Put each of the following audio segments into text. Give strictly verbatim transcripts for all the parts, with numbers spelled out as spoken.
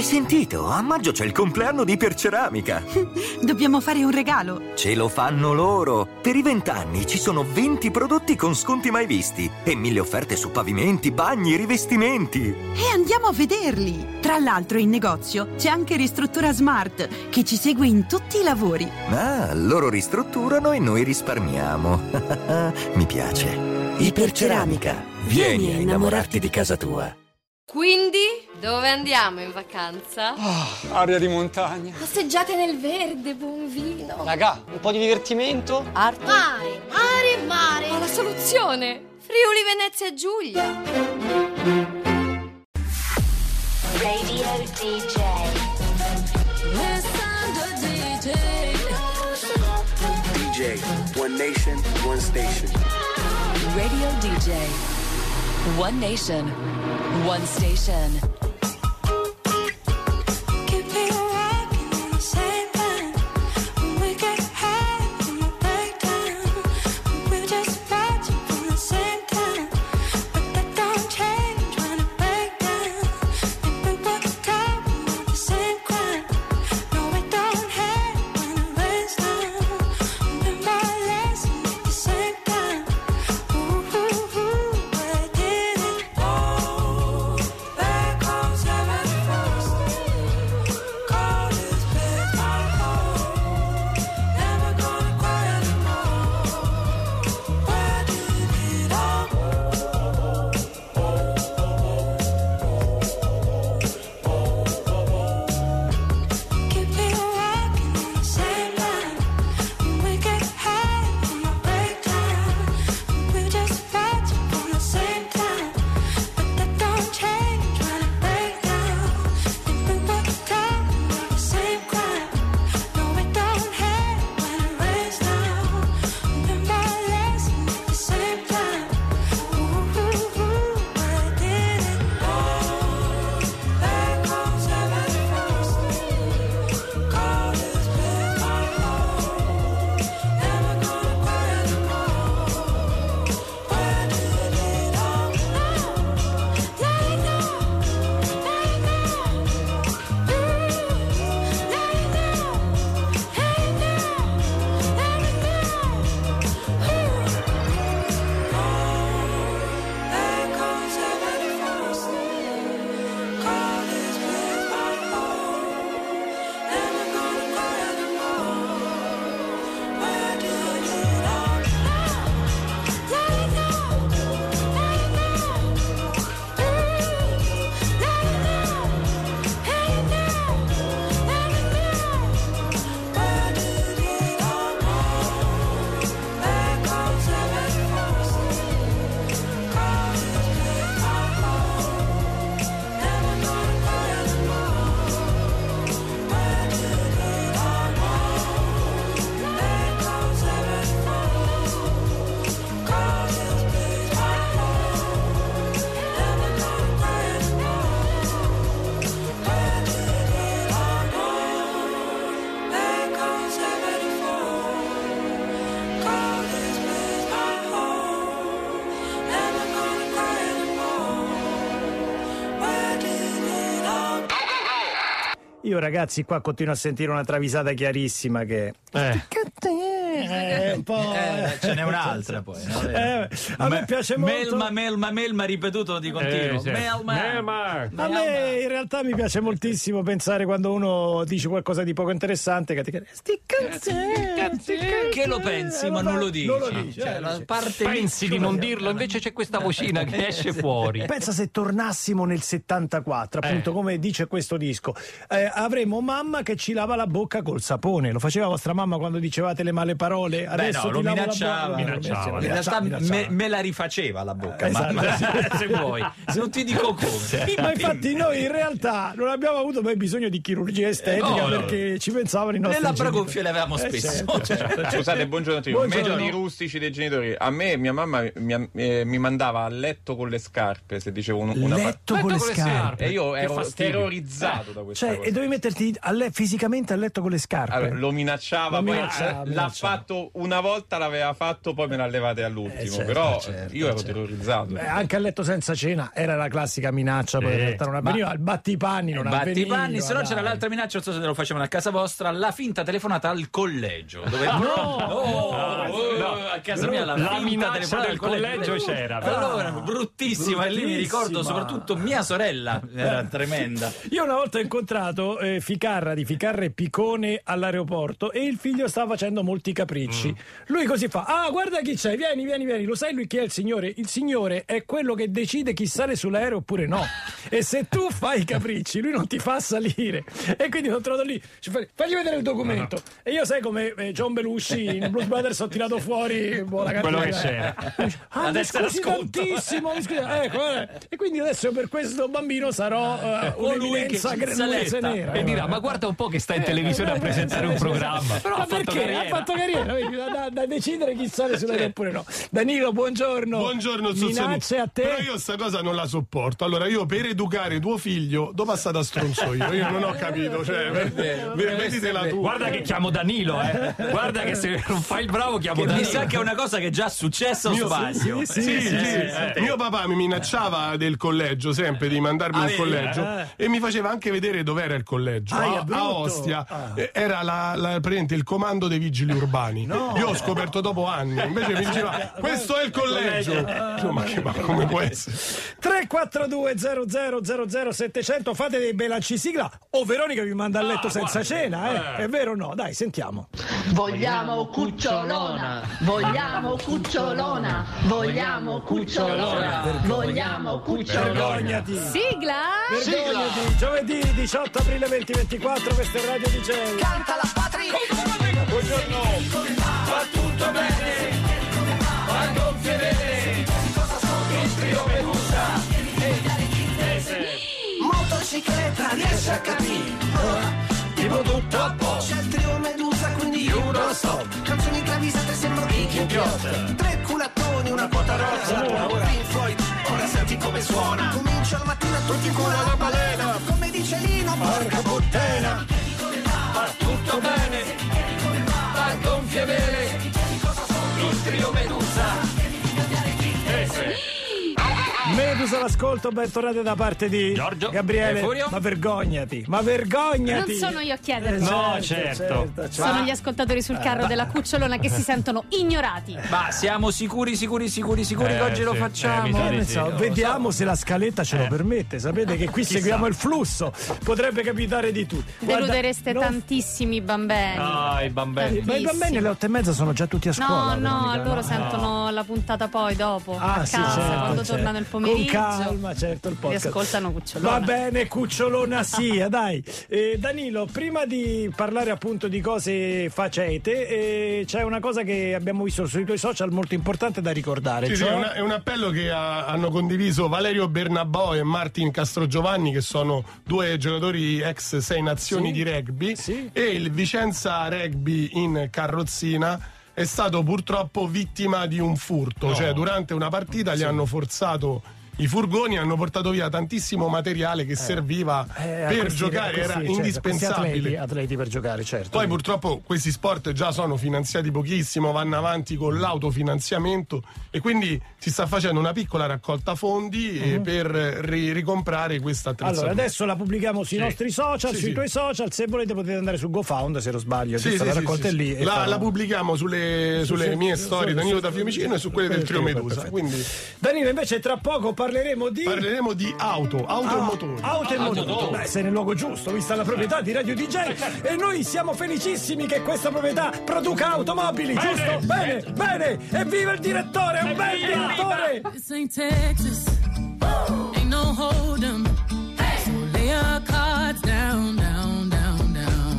Hai sentito? A maggio c'è il compleanno di Iperceramica. Dobbiamo fare un regalo. Ce lo fanno loro. Per i vent'anni ci sono venti prodotti con sconti mai visti e mille offerte su pavimenti, bagni, rivestimenti. E andiamo a vederli. Tra l'altro in negozio c'è anche Ristruttura Smart che ci segue in tutti i lavori. Ah, loro ristrutturano e noi risparmiamo. Mi piace. Iperceramica. Vieni a innamorarti di casa tua. Quindi, dove andiamo in vacanza? Oh, aria di montagna. Passeggiate nel verde, buon vino. Raga, un po' di divertimento. Arte. Mare, mare, mare. Ho la soluzione. Friuli, Venezia, Giulia. Radio D J. Listen to D J. D J, one nation, one station. Radio D J. One nation, one station. Io ragazzi qua continuo a sentire una travisata chiarissima che eh. Eh, un po'... eh, ce n'è un'altra poi, no? eh, a me piace molto melma melma melma ripetuto di continuo. eh, sì. melma. melma a me in realtà mi piace moltissimo pensare quando uno dice qualcosa di poco interessante che ti sti cazzi che lo pensi eh, ma non lo dici, non lo dici cioè, eh, la dici. parte pensi di non dirlo, invece c'è questa vocina che esce fuori. Pensa se tornassimo nel settantaquattro, appunto, eh. come dice questo disco, eh, avremo mamma che ci lava la bocca col sapone. Lo faceva vostra mamma quando dicevate le male parole? Adesso Beh, no, ti lo lavo minacciava, la bocca. minacciava. In realtà me, me la rifaceva la bocca, esatto. ma, ma, se vuoi, non ti dico come. Ma infatti noi in realtà non abbiamo avuto mai bisogno di chirurgia estetica, no, perché no. ci pensavano i nostri le labbra genitori. gonfie le avevamo eh, spesso. certo, certo. Scusate, buongiorno a tutti. Buongiorno. Metodi rustici dei genitori. A me mia mamma mi, eh, mi mandava a letto con le scarpe, se dicevo un, una letto con letto le scarpe. E io ero fastidio. terrorizzato eh. da questa cioè, cosa. E dovevi metterti a le- fisicamente a letto con le scarpe. Allora, lo minacciava, lo poi minacciava, la minacciava. fatto una volta, l'aveva fatto, poi me l'ha levate all'ultimo. Eh, certo, però certo, io ero certo. terrorizzato. Beh, anche a letto senza cena era la classica minaccia, poi Eh, in realtà non avveniva. ma- Il battipanni non avveniva. Battipanni, se no dai. c'era l'altra minaccia, non so se te lo facevano a casa vostra, la finta telefonata al collegio. Dove No! Oh, oh, No. a casa mia la, La finta minaccia telefonata del collegio c'era. Allora, bruttissima, e lì mi ricordo bruttissima. soprattutto mia sorella, era tremenda. Io una volta ho incontrato eh, Ficarra di Ficarra e Picone all'aeroporto e il figlio stava facendo molti capricci. Lui così fa: ah, guarda chi c'è, vieni, vieni, vieni. Lo sai lui chi è il signore? Il signore è quello che decide chi sale sull'aereo oppure no. E se tu fai i capricci, lui non ti fa salire. E quindi sono trovato lì, ci fa- fagli vedere il documento. E io sai come eh, John Belushi in Blues Brothers ho tirato fuori boh, la Quello che cartella. c'era. Ah, mi Adesso scusi l'ascolto. tantissimo, mi scusi. Ecco, eh. E quindi adesso per questo bambino sarò eh, O lui un'eminenza che granulese saletta. nera. E dirà, ma guarda un po' che sta in televisione a presentare un programma. Però Ha fatto perché? carriera. Ha fatto carriera, vedi, da, da- da decidere chi sale sull'aereo oppure no. Danilo, buongiorno. Buongiorno, Zuzzoni. Minacce a te. Però io sta cosa non la sopporto. Allora, io per educare tuo figlio, dove passate a stronzo io? Io non ho capito. Cioè, ver- ver- veditela tu. Guarda che chiamo Danilo, eh. Guarda che se non fai il bravo chiamo Che Danilo. mi sa che è una cosa che è già successa o Mio- sbaglio? Sì, sì, sì. eh. Mio papà mi minacciava del collegio sempre di mandarmi Ah, in vedi? collegio Eh. e mi faceva anche vedere dov'era il collegio. Ah, è a, brutto. a Ostia. Ah. Eh, Era la, la- praticamente il comando dei vigili urbani. Io ho scoperto dopo anni. Invece mi diceva questo è il collegio. Io, ma, che, ma come può essere? tre quattro due zero zero zero zero settecento, fate dei belanci sigla o Veronica vi manda a letto senza cena, eh? È vero o no? Dai, sentiamo. Vogliamo cucciolona, vogliamo cucciolona, vogliamo cucciolona, vogliamo cucciolona. Vergognati. Sigla? Vergognati. Giovedì diciotto aprile duemilaventiquattro, questo è Radio D J. Canta la patria. Buongiorno. Va tutto bene, va gonfie vere, il trio Medusa. Motocicletta riesce a capire. Tipo tutto a posto. C'è il trio Medusa, quindi io non lo so. Canzoni travisate sembra Vicky Piotr. Tre culattoni, una quota rosa. Ora Pink Floyd, ora senti come suona. Comincia la mattina tutti in culo alla balena. Come dice Lino, porca puttana. Va tutto bene, va gonfie vere, il trio Medusa. Medusa l'ascolto, bentornati da parte di Giorgio. Gabriele. E Furio? Ma vergognati, ma vergognati. Non sono io a chiederlo. No, certo. Sono gli ascoltatori sul carro della cucciolona che si sentono ignorati. Ma siamo sicuri, sicuri, sicuri, sicuri Eh, che oggi lo sì. facciamo? Eh, mi sa di Eh, sì. so, Lo vediamo se la scaletta ce lo permette. Sapete che qui seguiamo il flusso. Potrebbe capitare di tutto. Guarda, Deludereste non- tantissimi bambini. Ah, i bambini. Ma i bambini alle otto e mezza sono già tutti a No, scuola. no, Veronica, loro no? sentono la puntata poi dopo Ah, a sì, casa certo, quando certo. tornano il pomeriggio. Con calma, certo, il Li podcast. ascoltano cucciolona. Va bene, cucciolona sia, dai. Eh, Danilo, prima di parlare appunto di cose facete, eh, c'è una cosa che abbiamo visto sui tuoi social molto importante da ricordare. Sì, sì, cioè... è, una- è un appello che ha- hanno condiviso Valerio Bernabò e Martin Castrogiovanni, che sono due giocatori ex sei nazioni Sì, di rugby, sì. e il Vicenza Rugby in carrozzina è stato purtroppo vittima di un furto, cioè durante una partita gli hanno forzato i furgoni, hanno portato via tantissimo materiale che serviva Eh, a per questi- giocare, a questi- era certo, a questi indispensabile. atleti, atleti per giocare, certo. Poi purtroppo questi sport già sono finanziati pochissimo, vanno avanti con l'autofinanziamento e quindi si sta facendo una piccola raccolta fondi eh, per ri- ricomprare questa attrezzatura. Allora, adesso la pubblichiamo sui Sì. nostri social, Sì, sui sì. tuoi social. Se volete potete andare su GoFound, se non sbaglio. Sì, giusto? sì, la sì, raccolta sì, è lì. sì. e La, fa- la pubblichiamo sulle, sulle su- mie su- storie su- Danilo su- da Fiumicino e su quelle del Trio Medusa. perfetto. Quindi Danilo, invece, tra poco parleremo di. parleremo di auto, auto e Ah, motori. Auto e motori. Beh, sei nel luogo giusto, vista la proprietà di Radio D J. E noi siamo felicissimi che questa proprietà produca automobili, giusto? Bene, bene. E viva il direttore, un bel direttore. This ain't Texas, ain't no hold'em. So lay your cards down, down, down,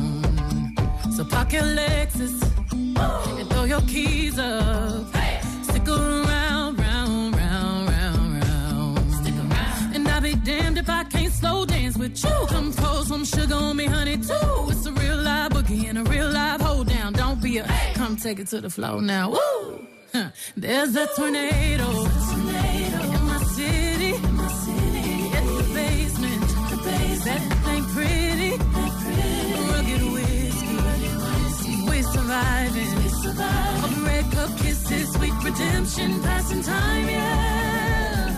down. So park your Lexus and throw your keys up. Stick around, round, round, round, round. Stick around. And I'll be damned if I can't slow dance with you. Come pour some sugar on me, honey, too. It's a real live boogie and a real live hold down. Don't be a come take it to the floor now. Woo! Huh. There's a tornado, in my city. It's the basement. That ain't pretty. Rugged whiskey. We surviving. redemption, passing time, yeah.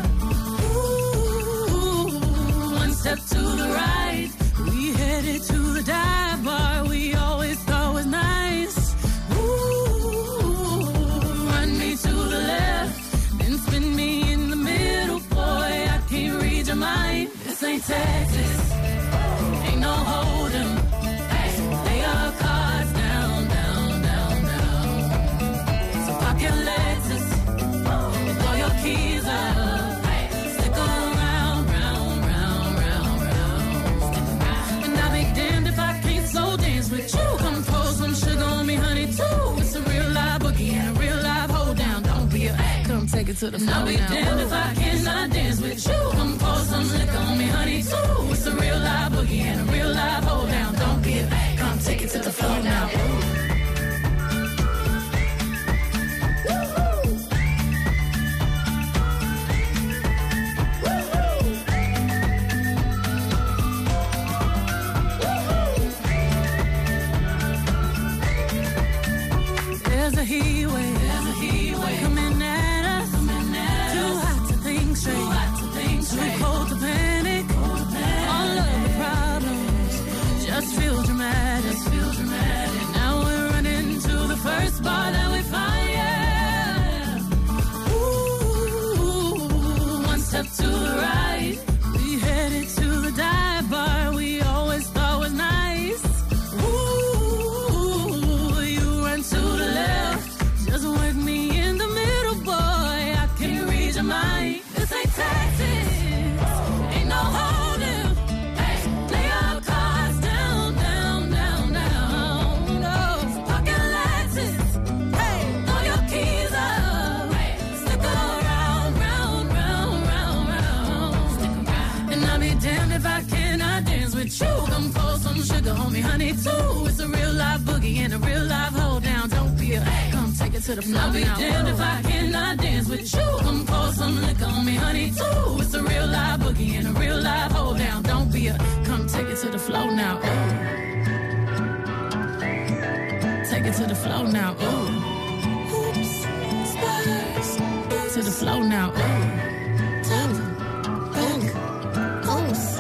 Ooh, one step to the right, we headed to the dive bar we always thought was nice. Ooh, run me to the left, then spin me in the middle, boy, I can't read your mind. This ain't Texas, ain't no hold'em. Lay your cards down, down, down, down. So park your Lexus, throw your keys up, stick around, round, round, round, round. And I'll be damned if I can't slow dance with you. Come pour some sugar on me, honey, too. It's a real live boogie and a real live hold down. Don't be a come take it to the floor. I'll be damned if I cannot dance with you. Come pour some liquor on me, honey, too. It's a real live boogie and a real live hold down. Don't be a come take it to the floor now. There's a heat wave, there's a heat wave coming at us, coming at too hot to think straight, too hot to think straight, too cold to panic, cold to panic. All of the problems just feel dramatic, just feel dramatic. Now we're running to the first bar that we find, yeah. Ooh, one step to the right, we headed to the dive bar we always thought was nice. Ooh, you run to the left, just work me in the middle, boy, I can't read your mind. This ain't Texas, ain't no hold'em. Lay your cards down, down, down, down. No, park your Lexus, hey, throw your keys up, stick around, round, round, round, round. Stick around. And I'll be damned if I cannot dance with you. Come pour some sugar on me, honey, too. It's a real live boogie and a real live hold down. Don't be a come take it to the floor. I'll be damned if I cannot dance with you. Come pour some liquor on me, honey, too. It's a real live boogie and a real live hold down. Don't be a come take it to the floor now. Oh. Take it to the floor now. Oh. Oops, Spurs. To the floor now. Oh. Tap, back, close.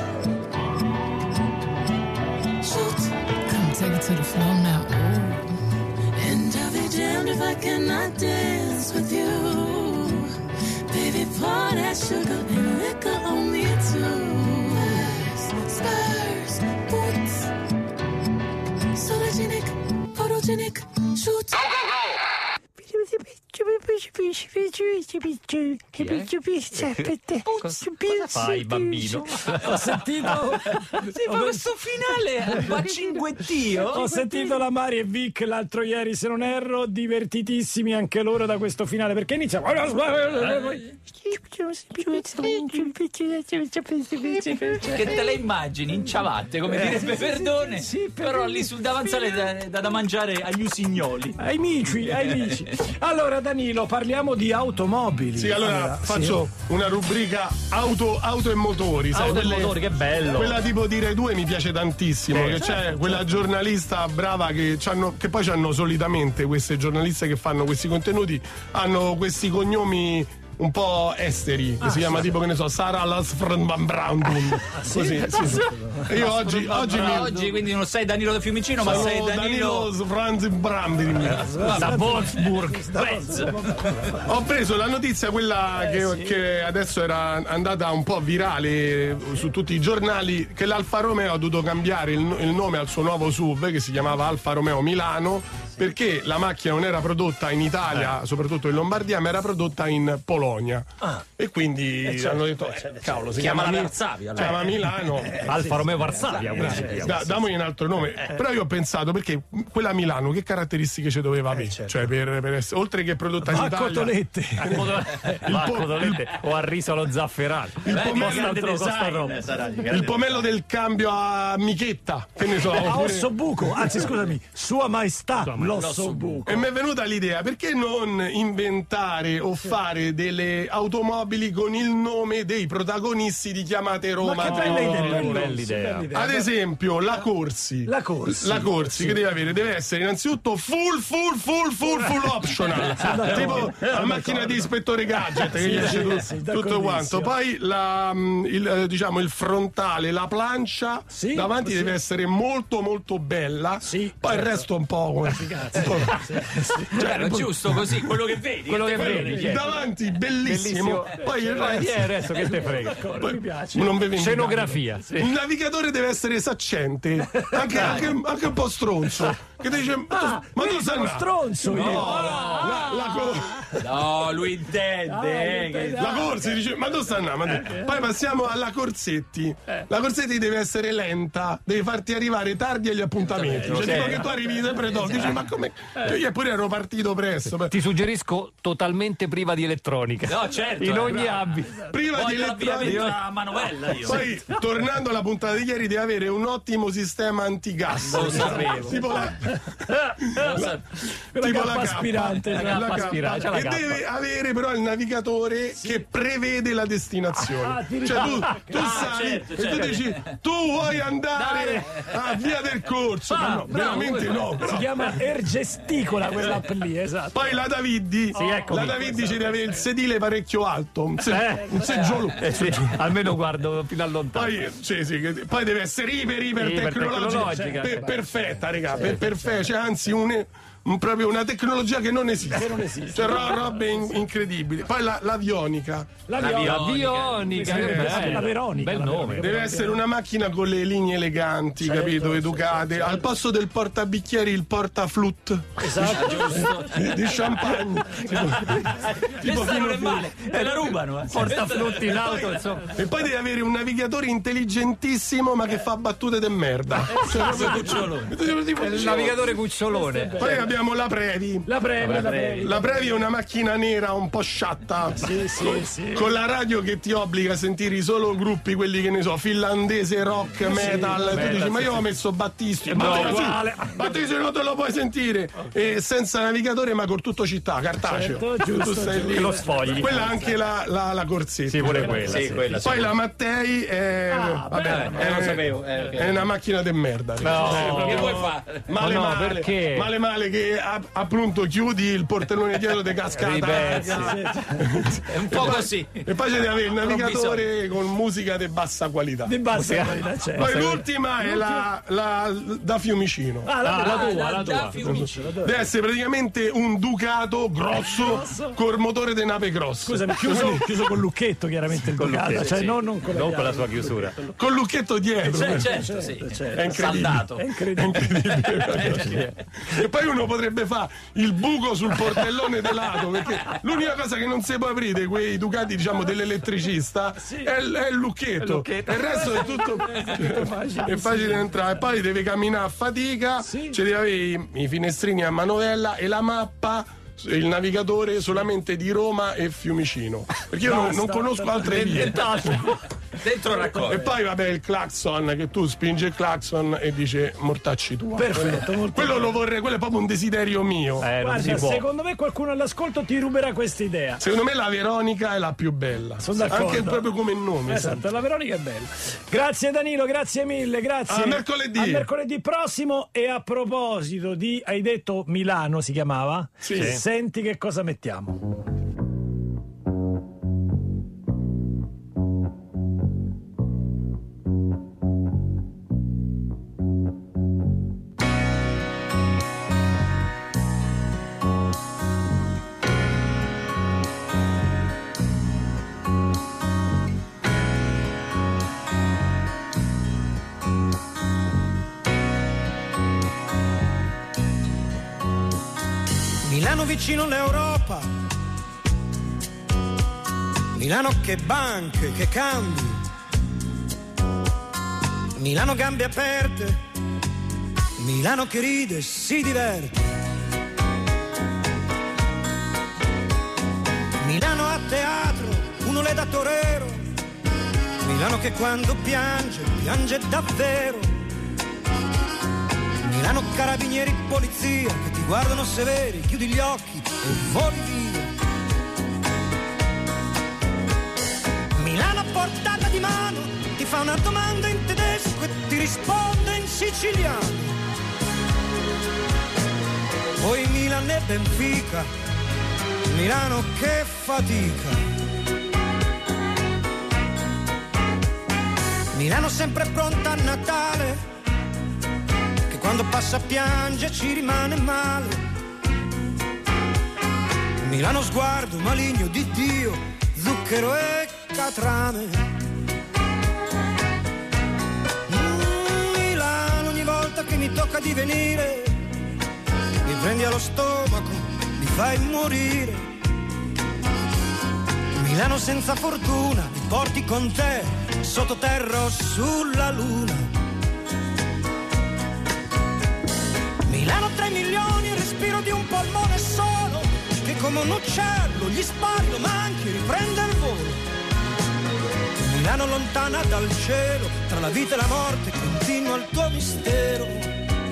Shoot. Come take it to the floor now. Oh. And I'll be damned if I cannot dance with you. Baby, pour that sugar and liquor on me too. Spurs, boots, sologenic, photogenic, shoot. Go, go, go! Cosa fai, bambino? Ho sentito Sì, ma questo finale va cinguettio. Ho sentito la Mari e Vic l'altro ieri, se non erro, divertitissimi anche loro da questo finale, perché inizia Che te le immagini in ciabatte, come direbbe Verdone, sì, però lì sul davanzale da, da, da mangiare agli usignoli, ai mici, ai mici. Allora Danilo, parliamo di automobili. Sì, allora, allora faccio sì. una rubrica auto, auto e motori. Sai, auto quelle, e motori, che bello. Quella tipo di Rai due mi piace tantissimo, eh, che certo, c'è certo. quella giornalista brava che, c'hanno, che poi hanno solitamente queste giornaliste che fanno questi contenuti, hanno questi cognomi un po' esteri, che ah, si chiama sì. tipo, che ne so, Sara Lasfranbrandun. Ah, sì? Così, sì, sì. E io oggi, oggi, mi... oggi quindi non sei Danilo da Fiumicino, ma sei Danilo Franz Brandin da Wolfsburg. Ho preso la notizia, quella eh, che, sì. che adesso era andata un po' virale su tutti i giornali, che l'Alfa Romeo ha dovuto cambiare il, il nome al suo nuovo S U V, che si chiamava Alfa Romeo Milano, perché la macchina non era prodotta in Italia, eh. soprattutto in Lombardia, ma era prodotta in Polonia. Ah. E quindi eh certo, hanno detto, eh, certo, cavolo, si chiama, chiama Varsavia, allora. chiama Milano. Eh, Alfa sì, Romeo Varsavia. Eh, da, damogli un altro nome. Eh. Però io ho pensato, perché quella Milano che caratteristiche ci doveva avere? Eh, certo. Cioè, per, per essere, oltre che prodotta in Italia. Cotolette. il po- cotolette o a riso allo zafferano. Il, Beh, pomello, design, il pomello del cambio a Michetta. Che ne so. A osso buco, anzi scusami, Sua Maestà. Sua L'ossobuco. E mi è venuta l'idea, perché non inventare o fare delle automobili con il nome dei protagonisti di Chiamate Roma? Ma che bella idea, Oh, bella idea. Ad esempio, la Corsi. La Corsi. La Corsi Sì. che deve avere, deve essere innanzitutto full, full, full, full, full optional. Tipo la macchina di ispettore gadget che Sì, gli esce sì, tu- sì, tutto d'accordissimo. quanto. Poi la, mm, il, eh, diciamo, il frontale, la plancia Sì, davanti sì. deve essere molto, molto bella. Sì, Poi il certo. resto un po' come Cazzo. un po'. Sì, sì. Cioè, è giusto così, quello che vedi. Quello che Quello- vedi, il certo. davanti bellissimo, Bellissimo. poi il Poi resto chi è adesso che te frega? poi mi piace. non vi vendiamo. Scenografia, sì. Il navigatore deve essere saccente, anche, anche, anche un po' stronzo, che ti dice: ma tu, Ah, ma tu quindi sei sono una- stronzo io. No, la, la, co- No, lui intende. Ah, eh, che- intende. la Corsi dice: ma tu stai andando? Ma tu- Poi passiamo alla Corsetti. La Corsetti deve essere lenta, deve farti arrivare tardi agli appuntamenti. Cioè, tipo che tu arrivi sempre dopo, dici: ma come? Io pure ero partito presto. Ti suggerisco totalmente priva di elettronica. No, certo. In eh, ogni bravo. ambito. Prima di Voglio l'avviamento elettronica. a manovella io. Poi, tornando alla puntata di ieri, deve avere un ottimo sistema antigas. Lo sapevo. Tipo la, Lo sa- Quella tipo cappa la aspirante, cappa, esatto. la cappa cappa. aspirante, c'è la E cappa. deve avere però il navigatore che prevede la destinazione. Ah, ti cioè tu, ricordo. tu Ah, sai certo, e tu certo. dici: tu vuoi andare a Via del Corso? Ma no, veramente no. Si però. chiama Ergesticola quell'app lì, esatto. Poi la Daviddi, Sì, eccomi. la Daviddi ci deve avere il sedile parecchio alto, un, se- Eh. un seggiolo. Eh sì, almeno guardo fino a lontano. Poi, sì, sì, che- poi deve essere iper iper Iper tecnologica, tecnologica, per- sì. perfetta, raga, per- perfetta, cioè, anzi un, un- proprio una tecnologia che non esiste, Che non esiste. cioè ro- robe in- incredibili. Poi la- l'avionica La La viola. Avionica, Sì, che sì, bello. la Veronica, Bel la nome. Veronica. deve essere una macchina con le linee eleganti, Certo, capito, sì, educate. certo. Al posto del portabicchieri il portaflut Esatto. di, di champagne. Questa non è male, te la rubano. eh. Portaflutti in auto, insomma. E poi deve avere un navigatore intelligentissimo ma che fa battute de merda. Cioè, proprio tipo- Il navigatore cucciolone. Poi abbiamo la Previ. La Previ, la Previ. La Previ è una macchina nera un po' sciatta. Sì, sì, sì. Con la radio che ti obbliga a sentire solo gruppi, quelli che ne so, finlandese, rock, metal. Tu dici, ma io ho messo Battisti. No, Battisti, uguale. Battisti non te lo puoi sentire. E senza navigatore, ma con tutto città, cartaceo. Certo, giusto, Tu stai lì. Che lo sfogli. Quella anche la, la, la Corsetti. Sì, pure quella. Sì, sì. quella sì. Poi la Mattei è, Ah, vabbè, beh, eh, lo sapevo, eh, ok. è una macchina de merda. No. Che vuoi fare? Male, Ma no, male, perché? male male che a- appunto chiudi il portellone dietro di cascata. Ripezzi. È un po' così. E poi c'è deve avere il navigatore con musica di bassa qualità. Di bassa qualità, certo. Poi l'ultima è la, la da Fiumicino. Ah, la, Ah, la tua, da- la da tua. Fiumicino. Deve essere praticamente un Ducato grosso col motore di nave grosso. Scusami, chiuso, chiuso con lucchetto chiaramente il Con Ducato, lucchetto, cioè sì. non, non con la Non con la chiave. sua chiusura. Col lucchetto dietro. Cioè, certo, sì. È incredibile. Saldato. È incredibile. E poi uno potrebbe fare il buco sul portellone di lato, perché l'unica cosa che non si può aprire quei Ducati, diciamo, dell'elettricista è, il- è il lucchetto. lucchetto. Il resto è tutto è facile da entrare. E poi deve camminare a fatica, Sì. ci deve avere i, i finestrini a manovella e la mappa. Il navigatore solamente di Roma e Fiumicino, perché io non, non conosco altre vie. Dentro raccolta. E poi vabbè il clacson, che tu spingi il clacson e dice mortacci tua. Perfetto, quello, molto quello lo vorrei, quello è proprio un desiderio mio. Eh, non si Guarda, può. secondo me qualcuno all'ascolto ti ruberà questa idea. Secondo me la Veronica è la più bella. Sono d'accordo. Anche proprio come nome. Esatto, la Veronica è bella. Grazie Danilo, grazie mille, grazie. A mercoledì. A mercoledì prossimo. E a proposito di, hai detto Milano si chiamava? Sì. Senti che cosa mettiamo. Milano vicino all'Europa, Milano che banche, che cambi, Milano gambe aperte, Milano che ride, si diverte, Milano a teatro, uno le da torero, Milano che quando piange, piange davvero, Milano carabinieri, polizia che ti guardano severi, chiudi gli occhi e voli via. Milano a portata di mano, ti fa una domanda in tedesco e ti risponde in siciliano. Poi Milan e Benfica, Milano che fatica. Milano sempre pronta a Natale, che quando passa piange ci rimane male. Milano sguardo maligno di Dio, zucchero e catrame. Mm, Milano ogni volta che mi tocca di venire, mi prendi allo stomaco, mi fai morire. Milano senza fortuna, mi porti con te sottoterra o sulla luna. Milano tre milioni, il respiro di un polmone solo, che come un uccello gli spari, lo manchi, riprende il volo. Milano lontana dal cielo, tra la vita e la morte continua il tuo mistero.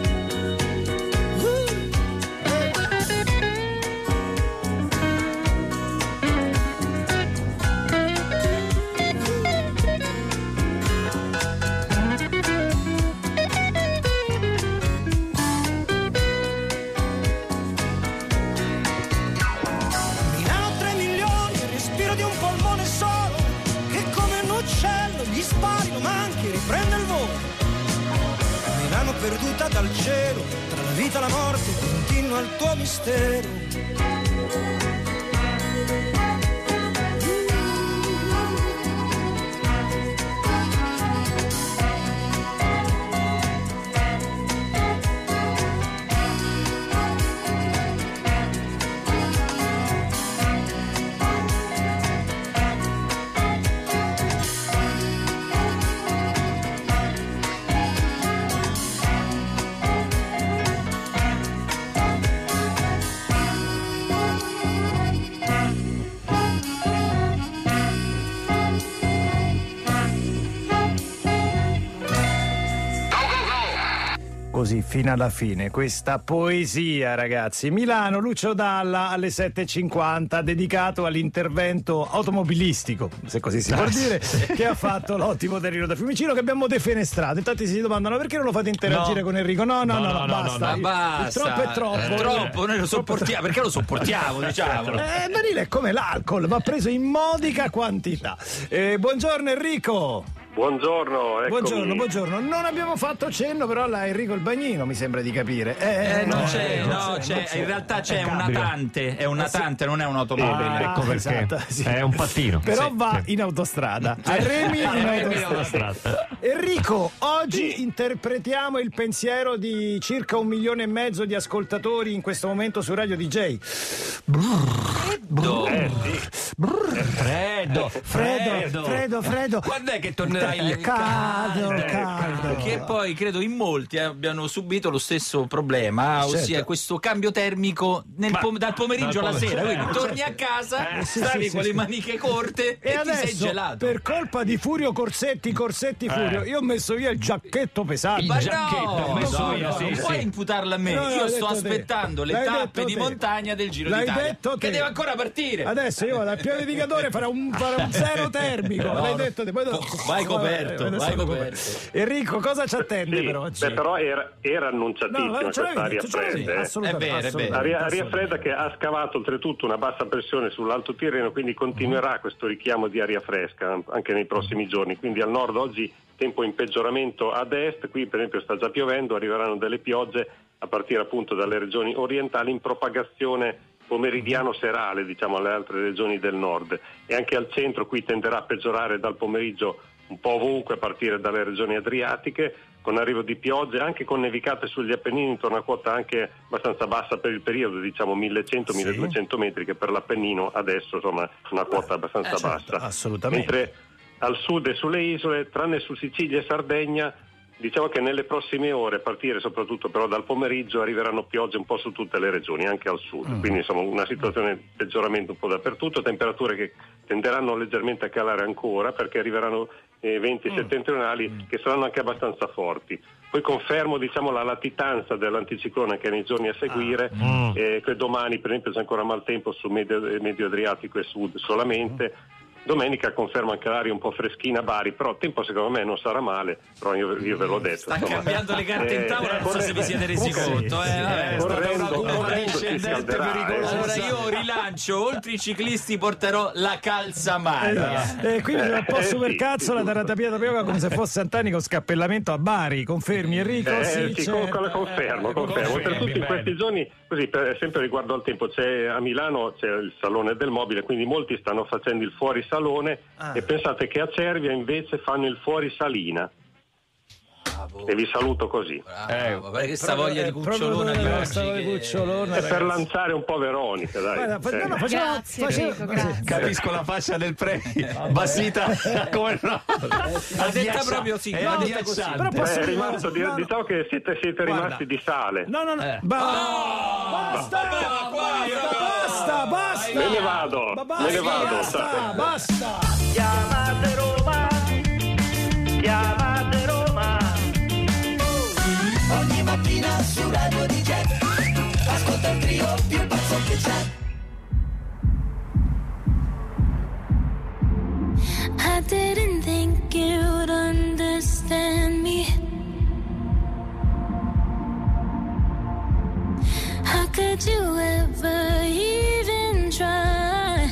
Perduta dal cielo, tra la vita e la morte continua il tuo mistero. Così fino alla fine questa poesia, ragazzi. Milano, Lucio Dalla alle sette e cinquanta, dedicato all'intervento automobilistico, se così si può dire, che ha fatto l'ottimo Terrino da Fiumicino, che abbiamo defenestrato. Infatti si domandano perché non lo fate interagire no. con Enrico. No, no, no, no, no, no basta. No, no, basta. Il troppo è troppo. È troppo, noi lo sopportiamo. Perché lo sopportiamo, diciamo? Eh, Danilo è come l'alcol, va preso in modica quantità. Eh, buongiorno Enrico. Buongiorno, eccomi. Buongiorno, buongiorno. Non abbiamo fatto cenno però alla Enrico il Bagnino, mi sembra di capire. Eh, eh non no, c'è, non no, c'è, c'è. non c'è. In realtà c'è È un cabrio. natante, è un natante, non è Ah, un'automobile. ecco perché. Esatto, sì. È un pattino. Però Sì, va sì. in autostrada. A Remi in Remi in autostrada. autostrada. Enrico, oggi interpretiamo il pensiero di circa un milione e mezzo di ascoltatori in questo momento su Radio D J. Freddo. Eh, sì. Freddo, Freddo, Freddo, Freddo. Quando è che tornerà il caldo, caldo. Che poi credo in molti abbiano subito lo stesso problema, Certo. ossia questo cambio termico nel Ma- pom- dal pomeriggio dal alla sera. pomeriggio, Quindi certo. torni a casa, Eh, sì, stavi sì, con sì, le sì. maniche corte e, E ti sei adesso, gelato. per colpa di Furio Corsetti, Corsetti Furio, Eh. io ho messo via il giacchetto pesante. Ma giacchetto, no, ho messo no, io, no, sì, non sì. puoi imputarla a me. No, no, Io l'hai sto detto te. aspettando le L'hai tappe detto di te. montagna del Giro L'hai d'Italia, detto che te. deve ancora partire. Adesso io vado al pianificatore, farò un, farò un zero termico. No, L'hai no. detto te. Poi dopo- Vai coperto, Vabbè, vai adesso- coperto. Enrico, cosa ci attende Sì, per oggi? beh, però era, era annunciatissima No, ma ce questa l'avevi aria detto, ce l'avevi fredda. detto, eh. assolutamente, È vero, è vero. assolutamente, Aria, aria assolutamente. fredda che ha scavato oltretutto una bassa pressione sull'Alto Tirreno, quindi continuerà questo richiamo di aria fresca anche nei prossimi giorni. Quindi al nord oggi tempo in peggioramento ad est, qui per esempio sta già piovendo, arriveranno delle piogge a partire appunto dalle regioni orientali in propagazione pomeridiano-serale, diciamo, alle altre regioni del nord, e anche al centro qui tenderà a peggiorare dal pomeriggio un po' ovunque a partire dalle regioni adriatiche, con arrivo di piogge, anche con nevicate sugli Appennini intorno a quota anche abbastanza bassa per il periodo, diciamo millecento milleduecento metri, che per l'Appennino adesso insomma una quota abbastanza Eh, certo, bassa. assolutamente. Mentre al sud e sulle isole, tranne su Sicilia e Sardegna, diciamo che nelle prossime ore, a partire soprattutto però dal pomeriggio, arriveranno piogge un po' su tutte le regioni, anche al sud. Mm. Quindi insomma una situazione di peggioramento un po' dappertutto, temperature che tenderanno leggermente a calare ancora perché arriveranno e venti Mm. settentrionali che saranno anche abbastanza forti. Poi confermo diciamo, la latitanza dell'anticiclone che nei giorni a seguire, Ah. eh, che domani per esempio c'è ancora maltempo sul medio, medio Adriatico e sud solamente. Domenica conferma anche l'aria un po' freschina a Bari, però il tempo secondo me non sarà male, però io, io ve l'ho detto. Sta insomma. cambiando le carte in Eh, tavola, non so se vi siete resi comunque, conto. Eh, vabbè, correndo, una correndo si scalderà, eh. Allora io rilancio, oltre i ciclisti porterò la calzamaglia. E quindi un po' Eh, supercazzola sì, da Ratapia Pioca come se fosse Antani con scappellamento a Bari. Confermi Enrico? Eh, sì, sì, certo. con- confermo, confermo. Oltretutto in questi giorni, così per, sempre riguardo al tempo, c'è a Milano c'è il Salone del Mobile, quindi molti stanno facendo il fuorisalone e pensate che a Cervia invece fanno il fuorisalina. E vi saluto così. Eh, guarda che sta voglia di cucciolona di oggi. Cucciolona, È per lanciare un po' Veronica, dai. Guarda, fa- Eh. no, no, faceva- Grazie, faceva- Enrico, grazie. Capisco la faccia del premio. Basita come no. Ha detto proprio sì. È no, agghiacciante. Però posso Eh, è dire- rimasto, di- no, no. diciamo che siete, siete Guarda. rimasti di sale. No, no, no. Eh. Ba- Oh! basta! Basta, basta! Me ne vado, Ma basta, me ne vado. Basta, basta! Chiamate Roma, chiamate Roma. Ogni mattina su Radio D J, ascolta il trio più pazzo che c'è. I didn't think you'd understand me. How could you ever even try?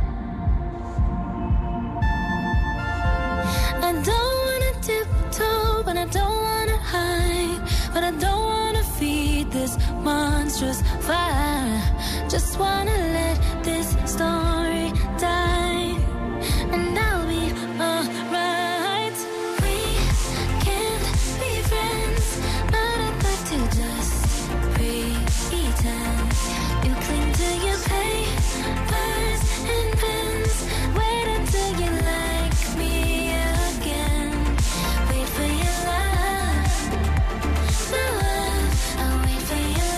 I don't wanna tiptoe, but I don't wanna hide, but I don't wanna feed this monstrous fire. Just wanna let this story die, and I'll be alright. We can't be friends, but I'd like to just pretend. You cling to your papers and pens, wait until you like me again. Wait for your love, love, I'll wait for your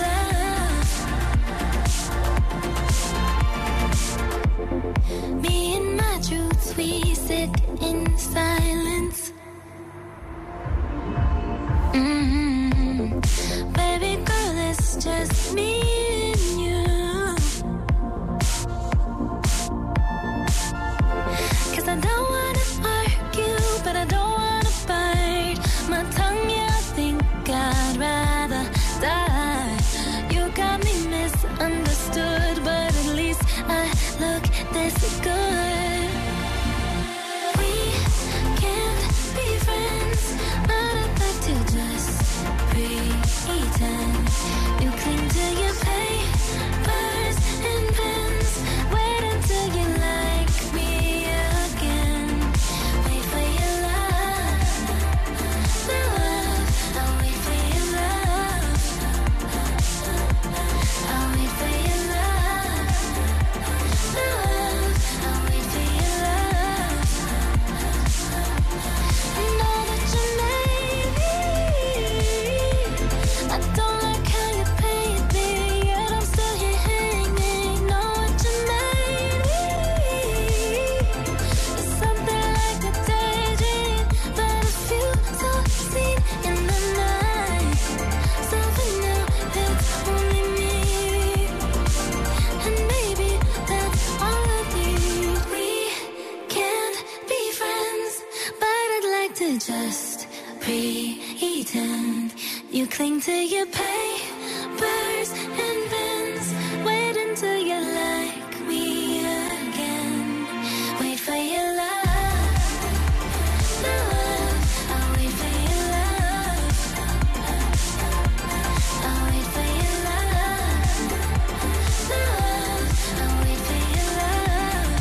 love. Me and my truths, we sit in silence. Mm-hmm. Baby girl, it's just me and you. 'Cause I don't wanna argue, but I don't wanna bite my tongue, yeah, I think I'd rather die. You got me misunderstood, but at least I look this good. We can't be friends, but I'd like to just pretend. You cling to your papers and pens, wait until you like me again. Wait for your love, love, I'll wait for your love. I'll wait for your love, love, I'll wait for your love. Know that you made me. I don't like how you paint me, yet I'm still here hanging. Know what you made me. It's something like a daydream, but a few so seen in the night. Something new, it's only me, and maybe that's all I need. We can't be friends, but I'd like to just pretend. You cling to your papers and pens, wait until you like me again. Wait for your love, love, I'll wait for your love. I'll wait for your love, love, I'll wait for your love.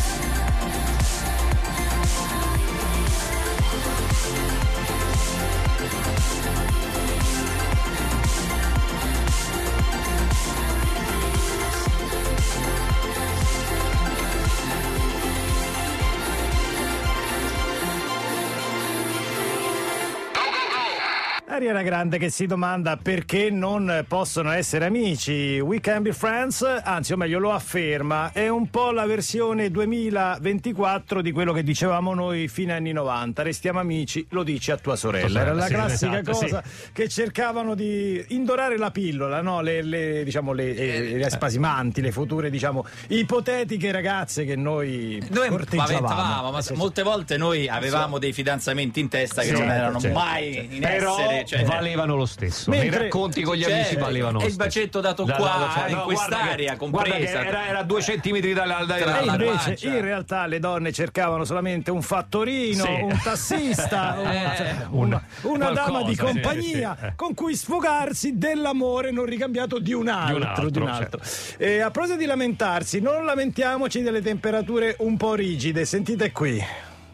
Ariana Grande che si domanda perché non possono essere amici. We can be friends, anzi o meglio lo afferma, è un po' la versione duemilaventiquattro di quello che dicevamo noi fine anni novanta. Restiamo amici, lo dici a tua sorella. Era la sì, classica esatto, cosa sì. che cercavano di indorare la pillola, no? le, le, diciamo, le, eh, le spasimanti, le future diciamo ipotetiche ragazze che noi, Noi corteggiavamo. paventavamo, ma molte volte noi avevamo dei fidanzamenti in testa che Sì, non erano certo. mai in Però essere, cioè, valevano lo stesso. Mentre- I racconti con gli cioè, amici valevano lo e il stesso. bacetto dato Da- qua, da- cioè, in no, quest'area guarda che- guarda che compresa. era, era a due centimetri dalla, dalla, Tra E dalla- la invece guancia. in realtà le donne cercavano solamente un fattorino, Sì. un tassista, un- Eh, cioè, un- una, una qualcosa, dama di sì, compagnia sì, eh. con cui sfogarsi dell'amore non ricambiato di un altro. Di un altro, di un altro. E a proposito di lamentarsi, non lamentiamoci delle temperature un po' rigide. Sentite qui.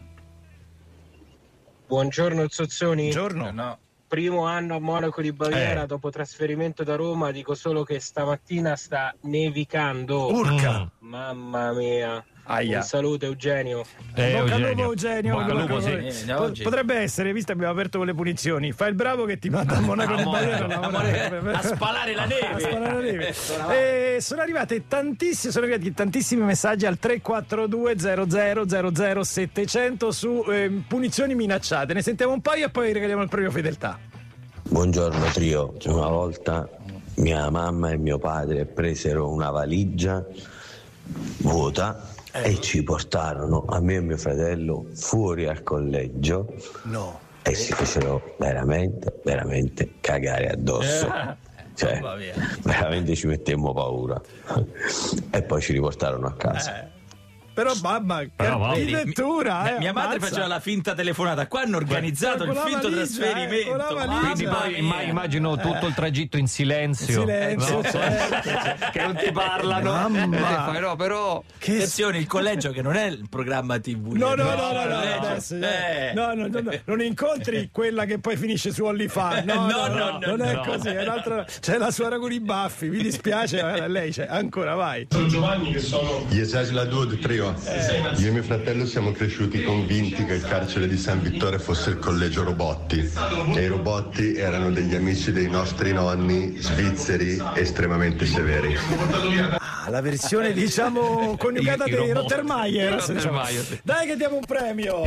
Buongiorno Zozzoni. Buongiorno. No. Primo anno a Monaco di Baviera, Eh. dopo trasferimento da Roma, dico solo che stamattina sta nevicando. Urca. Mamma mia. Aia. Un saluto Eugenio. Eh, Bocca al lupo, Eugenio. Eugenio. Bocca al lupo, Bocca al sì. lupo. Eh, da Po- oggi. Potrebbe essere, visto che abbiamo aperto con le punizioni, fai il bravo che ti manda a Monaco di Baviera a lavorare. a spalare la neve. A spalare la neve. Sono Eh, sono arrivate tantissimi, sono arrivati tantissimi messaggi al tre quattro due zero zero zero zero settecento su eh, punizioni minacciate. Ne sentiamo un paio e poi regaliamo il premio fedeltà. Buongiorno trio, una volta mia mamma e mio padre presero una valigia vuota e ci portarono a me e mio fratello fuori al collegio No. e si fecero veramente, veramente cagare addosso. Cioè, Mamma mia. veramente ci mettemmo paura. E poi ci riportarono a casa. Però mamma, Però, mamma. che Mi- lettura, mi- eh, mia madre ammazza. faceva la finta telefonata. Qua hanno organizzato Con il la finto valigia, trasferimento. eh, con la valigia. Quindi Mamma poi mia. imma- immagino tutto il tragitto in silenzio, Silenzio, no? certo. che non ti parlano. Mamma. Eh, però, però Che Attenzione, il collegio che non è il programma tivù. No, no, no, il no, no, collegio. adesso, eh. Eh. no, no, no, no, non incontri quella che poi finisce su OnlyFans. No, No, no, no, no, no, non è no. così. È un'altra, c'è la suora con i baffi. Mi dispiace, ma lei c'è ancora. Vai. Sono Giovanni che sono. Yesaj Ladud, trio. Io e mio fratello siamo cresciuti convinti che il carcere di San Vittore fosse il collegio Robotti e i Robotti erano degli amici dei nostri nonni svizzeri estremamente severi. Ah, la versione diciamo coniugata I- i dei robot. Rottermeier. I diciamo. Rottermeier, sì. Dai che diamo un premio.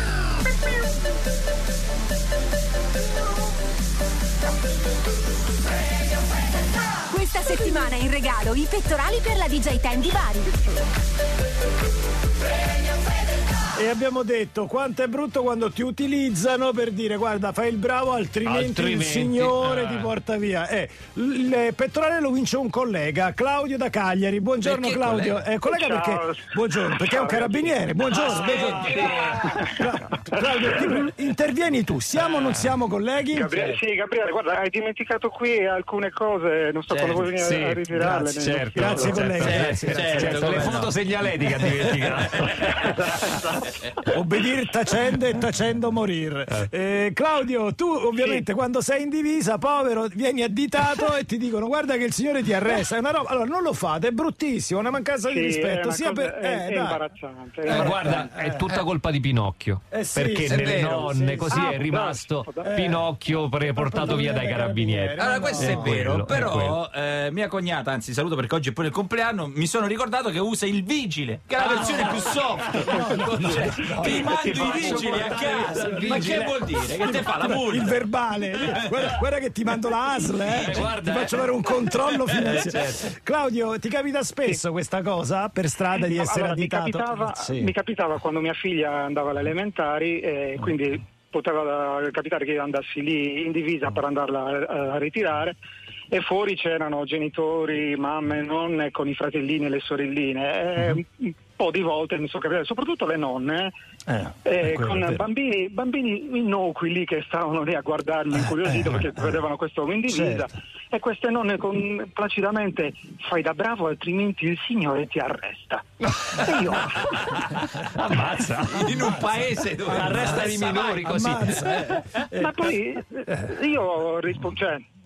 Questa settimana in regalo i pettorali per la D J Ten di Bari. E abbiamo detto quanto è brutto quando ti utilizzano per dire guarda fai il bravo altrimenti, Altrimenti, il signore eh. ti porta via. Eh, il pettorale lo vince un collega, Claudio da Cagliari. Buongiorno Perché Claudio. collega? Eh, collega Ciao. perché buongiorno, perché è un carabiniere. Buongiorno, buongiorno. Cla- Claudio, ti- intervieni tu. Siamo o non siamo colleghi? Gabriele, sì, Gabriele, guarda, hai dimenticato qui alcune cose, non so Certo, quando vuoi venire sì, a ritirarle. grazie, nel- certo, Grazie certo, collega, certo, grazie, certo, grazie. certo, le come foto no. segnaletiche dimenticato. Obbedir tacendo e tacendo morir. Eh, Claudio, tu ovviamente quando sei in divisa, povero, vieni additato e ti dicono guarda che il signore ti arresta. È una roba. Allora non lo fate, è bruttissimo, è una mancanza di Sì, rispetto. è una Sia cosa- per. è, eh, è dai. imbarazzante. è Eh, imbarazzante. guarda, è tutta colpa di Pinocchio. Eh sì, perché sì, nelle è vero, nonne sì, così sì. è Ah, rimasto dai, dai. Pinocchio pre- portato via dai carabinieri. Allora, questo È è vero, quello, è però quello. eh, mia cognata, anzi saluto perché oggi è pure il compleanno, mi sono ricordato che usa il vigile, che è la versione più soft. Cioè, ti mando i vigili a casa. Ma che vuol dire? Che te fa la multa? Il verbale, guarda, guarda che ti mando la A S L, eh. Eh, guarda, ti faccio eh. avere un controllo finanziario. certo. Claudio, ti capita spesso questa cosa per strada di essere Allora, mi additato? capitava, Sì. mi capitava quando mia figlia andava alle elementari e quindi poteva capitare che io andassi lì in divisa per andarla a, a ritirare e fuori c'erano genitori, mamme, nonne con i fratellini e le sorelline. E un po' di volte mi sono capitato, soprattutto le nonne, Eh, eh, è quello, con è vero. bambini, bambini innocui lì che stavano lì a guardarmi incuriosito perché vedevano questo uomo in divisa Certo. e queste nonne con, placidamente fai da bravo altrimenti il signore ti arresta. E io Ammazza. In un paese dove Arresta i minori così. Ammazza, eh. ma poi eh, io rispondo, cioè,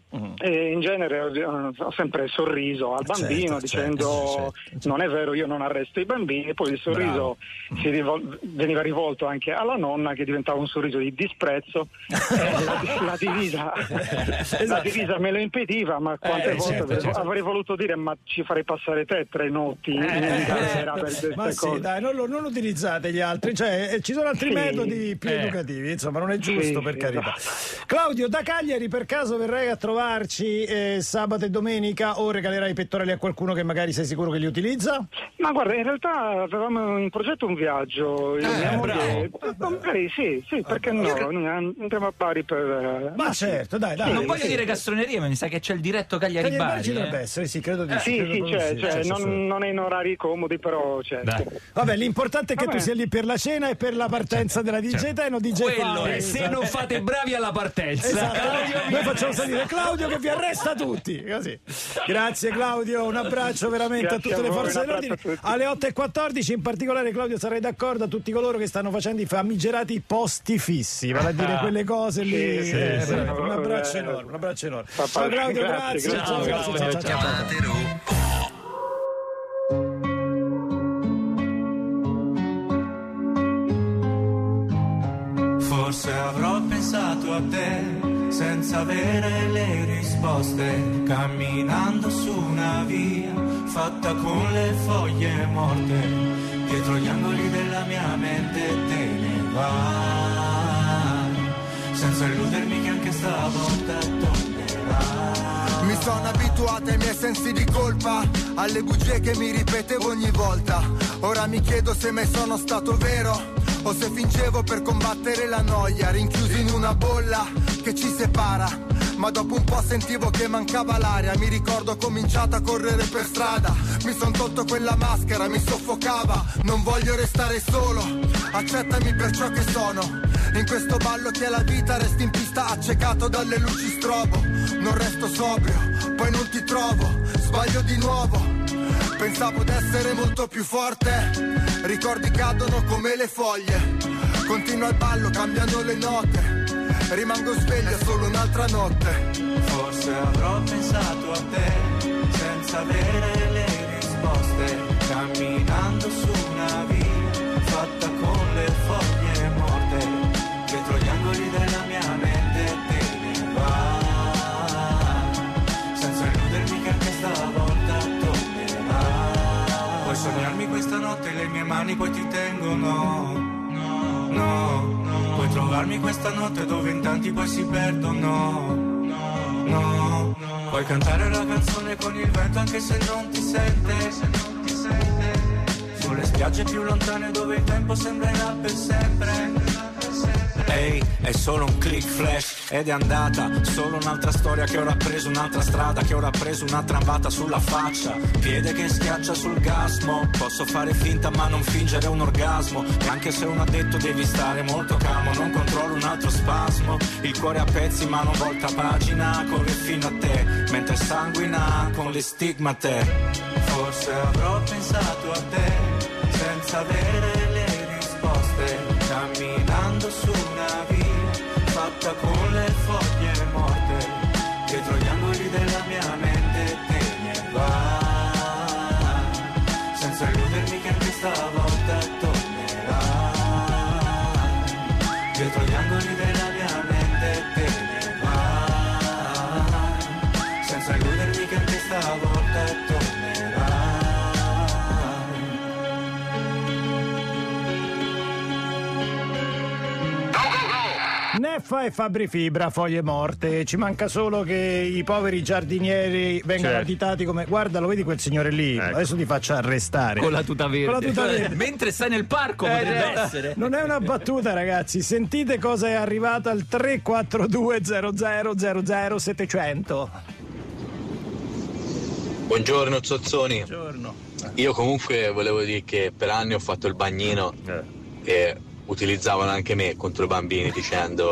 Mm. E in genere ho, ho sempre sorriso al bambino, certo, dicendo certo, certo. non è vero, io non arresto i bambini. Poi il sorriso si rivol- veniva rivolto anche alla nonna, che diventava un sorriso di disprezzo. eh, la, la divisa esatto. la divisa me lo impediva, ma quante eh, volte certo, avrei, certo. avrei voluto dire: ma ci farei passare te tre notti in eh, galera per queste ma cose. Sì, dai, non, lo, non utilizzate gli altri, cioè eh, ci sono altri sì. metodi più eh. educativi, insomma, non è giusto, sì, per carità. Esatto. Claudio, da Cagliari per caso verrai a trovarci eh, sabato e domenica, o regalerai i pettorali a qualcuno che magari sei sicuro che li utilizza? Ma guarda, in realtà avevamo in progetto un viaggio, io eh, moglie, magari sì, sì, perché no? Andiamo a Bari per... Ma certo, dai, dai. Sì, non sì, voglio sì. dire castroneria, ma mi sa che c'è il diretto Cagliari-Bari. Ci eh. dovrebbe essere, sì, credo di eh, sì. Sì, credo sì, c'è, sì, c'è, c'è, non, non è in orari comodi, però c'è. Sì. Vabbè, l'importante è che Vabbè. tu sia lì per la cena e per la partenza della D J Ten o D J Quello Fai. è, se non fate bravi alla partenza. Esatto. Noi facciamo salire Claudio che vi arresta tutti. Così. Grazie Claudio, un abbraccio veramente Grazie a tutte a le voi, forze dell'ordine. Alle otto e quattordici in particolare, Claudio, sarai d'accordo, a tutti coloro che stanno facendo i famigerati posti fissi, vale a dire quelle cose lì. Sì, sì, eh, sì, un abbraccio eh, enorme, un abbraccio enorme. Papà, Ciao Claudio, grazie, grazie. grazie. Ciao, Ciao, grazie, ciao, ciao, ciao. Forse avrò pensato a te senza avere le risposte, camminando su una via fatta con le foglie morte, dietro gli angoli della mia mente te ne vai, senza illudermi che anche stavolta tornerai. Mi sono abituato ai miei sensi di colpa, alle bugie che mi ripetevo ogni volta. Ora mi chiedo se mai sono stato vero o se fingevo per combattere la noia, rinchiuso in una bolla che ci separa. Ma dopo un po' sentivo che mancava l'aria. Mi ricordo ho cominciato a correre per strada. Mi son tolto quella maschera, mi soffocava. Non voglio restare solo, accettami per ciò che sono. In questo ballo che è la vita resti in pista accecato dalle luci strobo. Non resto sobrio, poi non ti trovo, sbaglio di nuovo. Pensavo d'essere molto più forte, ricordi cadono come le foglie. Continuo il ballo cambiando le note, rimango sveglio solo un'altra notte. Forse avrò pensato a te senza avere le risposte, camminando su una via fatta con le foglie morte, dietro gli angoli della mia mente te ne vai, senza illudermi che anche stavolta tornerai. Puoi sognarmi questa notte, le mie mani poi ti tengono, no, no, no. Puoi trovarmi questa notte dove in tanti poi si perdono, no, no, no. Puoi cantare la canzone con il vento anche se non ti sente, se non ti sente. Sulle spiagge più lontane dove il tempo sembrerà per sempre. Ehi, hey, è solo un click flash ed è andata. Solo un'altra storia che ora ha preso un'altra strada, che ora ha preso una tramvata sulla faccia. Piede che schiaccia sul gas, mo posso fare finta ma non fingere un orgasmo. E anche se uno ha detto devi stare molto calmo, non controllo un altro spasmo. Il cuore a pezzi ma non volta pagina, corre fino a te mentre sanguina con le stigmate. Forse avrò pensato a te senza avere le risposte, camminando su una via fatta con le foglie morte, dietro gli angoli della mia mente te ne vai, senza illudermi che anche stavolta tornerai, dietro gli angoli della mia mente te ne vai, senza illudermi che anche stavolta tornerai. Neffa e Fabri Fibra, foglie morte. Ci manca solo che i poveri giardinieri vengano certo. additati come: guarda, lo vedi quel signore lì? Ecco. Adesso ti faccio arrestare. Con la tuta verde. Con la tuta verde. Mentre stai nel parco eh, potrebbe no, essere. Non è una battuta, ragazzi. Sentite cosa è arrivato al tre quattro due zero zero zero zero settecento. Buongiorno Zozzoni. Buongiorno. Io comunque volevo dire che per anni ho fatto il bagnino eh. e utilizzavano anche me contro i bambini dicendo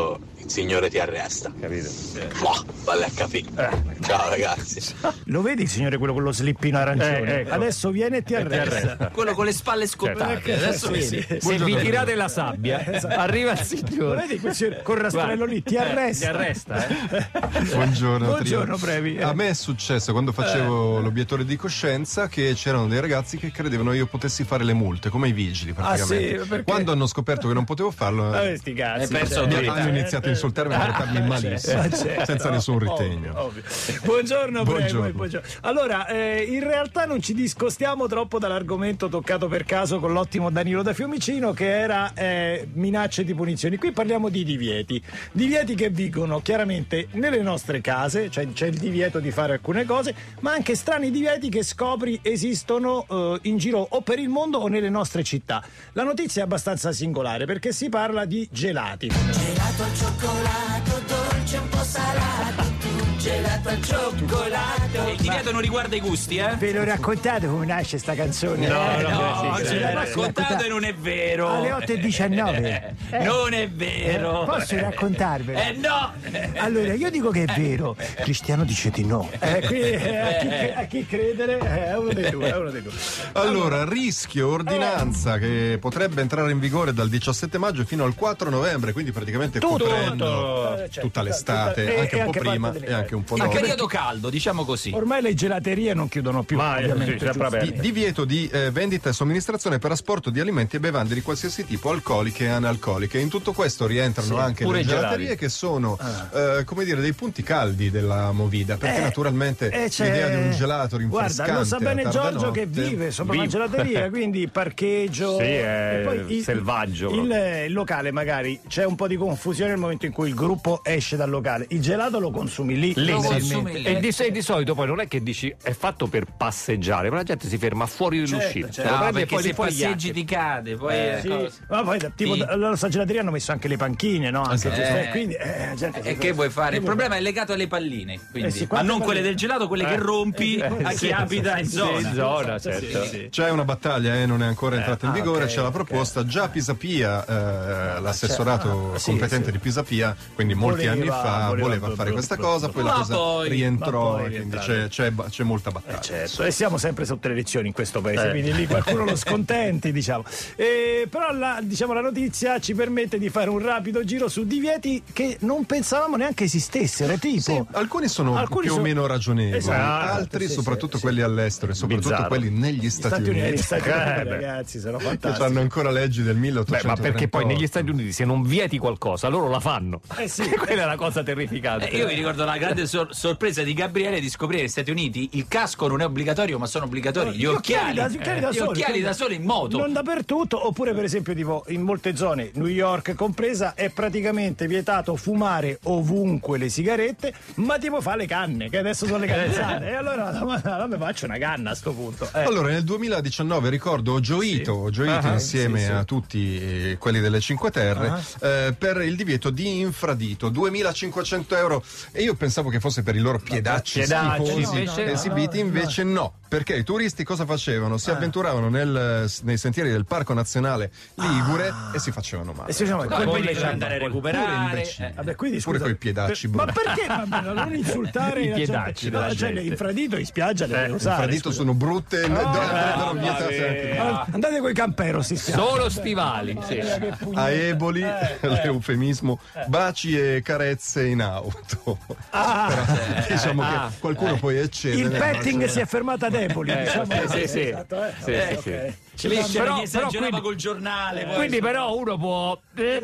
Signore ti arresta. Capito? Boh, valle a capire. Ciao ragazzi. Lo vedi il signore quello con lo slippino arancione? Eh, ecco. Adesso viene e ti arresta. Quello con le spalle scottate. Certo. Adesso Sì, vedi. sì. Se vi tirate la sabbia, Esatto. arriva il signore. Lo vedi quel signore col rastrello lì, ti arresta. Ti arresta, eh? Buongiorno, Buongiorno, trio. Brevi. A me è successo quando facevo l'obiettore di coscienza che c'erano dei ragazzi che credevano io potessi fare le multe, come i vigili praticamente. Ah, sì? Perché? Quando hanno scoperto che non potevo farlo, Eh, sti cazzi. Hai perso mi autorità. hanno iniziato a insultarmi e a trattarmi malissimo, Eh, certo. senza nessun Ovvio, ritegno. ovvio. Buongiorno, Brevi, Buongiorno. buongiorno. Allora, eh, in realtà non ci discostiamo troppo dall'argomento toccato per caso con l'ottimo Danilo da Fiumicino, che era eh, minacce di punizioni. Qui parliamo di divieti. Divieti che vigono chiaramente nelle nostre case, cioè c'è il divieto di fare alcune cose, ma anche strani divieti che scopri esistono eh, in giro o per il mondo o nelle nostre città. La notizia è abbastanza singolare perché si parla di gelati. Gelato al cioccolato, dolce un po' salato, tu gelato al cioccolato. Il divieto non riguarda i gusti, eh? Ve l'ho raccontato come nasce sta canzone? No, no, no, ce l'hai raccontato e non è vero. Alle otto e diciannove. Eh, non è vero. Posso raccontarvelo? Eh no. Allora, io dico che è vero. Cristiano dice di no. Eh, qui, eh, a, chi, a chi credere eh, è uno dei due, è uno dei due. Allora, rischio ordinanza che potrebbe entrare in vigore dal diciassette maggio fino al quattro novembre, quindi praticamente Tutto. coprendo Eh, certo, tutta l'estate, tutta- e- anche e un po' anche prima parte e anche un po' Il dopo. periodo caldo, diciamo così. Ormai le gelaterie non chiudono più. Ma, ovviamente, sì, sempre giusto? aperte. Di- divieto di eh, vendita e somministrazione per asporto di alimenti e bevande di qualsiasi tipo, alcoliche e analcoliche. In tutto questo rientrano Sì, anche pure le i gelati. gelaterie, che sono eh, come dire dei punti caldi della movida, perché Eh, naturalmente eh, c'è- l'idea di un gelato rinfrescante Guarda, lo sa bene a tarda Giorgio che notte- vive sopra Vivo. una gelateria, quindi parcheggio. Sì, è e poi il- selvaggio Il, proprio. il locale magari c'è un po' di confusione nel momento in cui il gruppo esce dal locale. Il gelato lo consumi lì. Lì, Lo sì. consumi lì. E di, e di solito poi non è che dici è fatto per passeggiare, ma la gente si ferma fuori dell'uscita. certo. Lo No, prende e perché poi se lì fuori passeggi ghiaccia. ti cade, poi eh, Sì. cosa- Ma poi tipo Sì. alla nostra gelateria hanno messo anche le panchine, no? Anche Sì. giusto? Eh. Quindi eh, la gente si E fa- che vuoi fare? Il che vuoi problema è legato alle palline, quindi. Eh sì, ma quante non quelle palline? del gelato, quelle che rompi a chi sì, abita sì, in sì, zona. in zona, certo. C'è una battaglia, eh, non è ancora entrata in ah, vigore, ok, c'è la ok. proposta, già Pisapia, eh, l'assessorato ah, sì, competente sì. di Pisapia, quindi molti Voleva- anni fa, voleva- voleva, fare questa voleva- cosa, poi la Ma cosa poi- rientrò, ma poi quindi rientrata. c'è, c'è, c'è molta battaglia. Certo, e siamo sempre sotto le elezioni in questo paese, Eh. quindi lì qualcuno lo scontenti, diciamo. E, però la, diciamo, la notizia ci permette di fare un rapido giro su divieti che non pensavamo neanche esistessero, tipo. Sì, alcuni sono Alcuni più o sono- meno ragionevoli, Esatto, altri, sì, soprattutto sì, quelli all'estero e soprattutto Bizzarro. quelli negli Stati, Stati Uniti, Uniti, Stati Uniti, Eh, beh. ragazzi, sono che fantastici. hanno ancora leggi del Beh, milleottocentotrentotto. ma perché poi negli Stati Uniti se non vieti qualcosa, loro la fanno. Eh sì. Quella è la cosa terrificante. Eh, io mi ricordo la grande sor- sorpresa di Gabriele di scoprire negli Stati Uniti il casco non è obbligatorio, ma sono obbligatori gli occhiali. da, gli occhiali da Gli soli, occhiali da soli in moto. Non dappertutto, oppure per esempio tipo in molte zone, New York compresa, è praticamente vietato fumare ovunque le sigarette, ma tipo fa le canne, che adesso sono legalizzate. E allora ma mi faccio una canna a sto punto. Eh. Allora, nel duemiladiciannove ricordo ho gioito, ho gioito Ah, insieme sì, sì. a tutti eh, quelli delle Cinque Terre eh, per il divieto di infradito, duemilacinquecento euro, e io pensavo che fosse per i loro piedacci, Piedacci, schifosi, invece no, esibiti, no, no. invece no. Perché i turisti cosa facevano? Si avventuravano nel- nei sentieri del Parco Nazionale Ligure e si facevano male. E si diciamo, No, poi- e poi poi- devi andare a Pure recuperare. imbecilli. eh. Vabbè, quindi Pure scusa, coi piedacci, per- ma brutti. perché vabbè, non insultare I la piedacci gente? della No, cioè, gente. infradito in spiaggia le devi usare. Infradito scusa. sono brutte, Ah, andrebbero no, vietate anche. Ah, andate coi camperos, si spiaggia. Solo stivali. Sì. Che pugnete. A Eboli, Eh, l'eufemismo, baci e carezze in auto. Ah, Però, diciamo ah, che qualcuno poi eccede. il nel petting bacio. si è fermato ad Eboli, Eh, diciamo. sì, sì, sì. Esatto, eh. Sì, Ok, sì, ok. sì. Ci Lì fanno- c'era però- chi esagerava quindi- col giornale. poi, Quindi insomma. però uno può eh,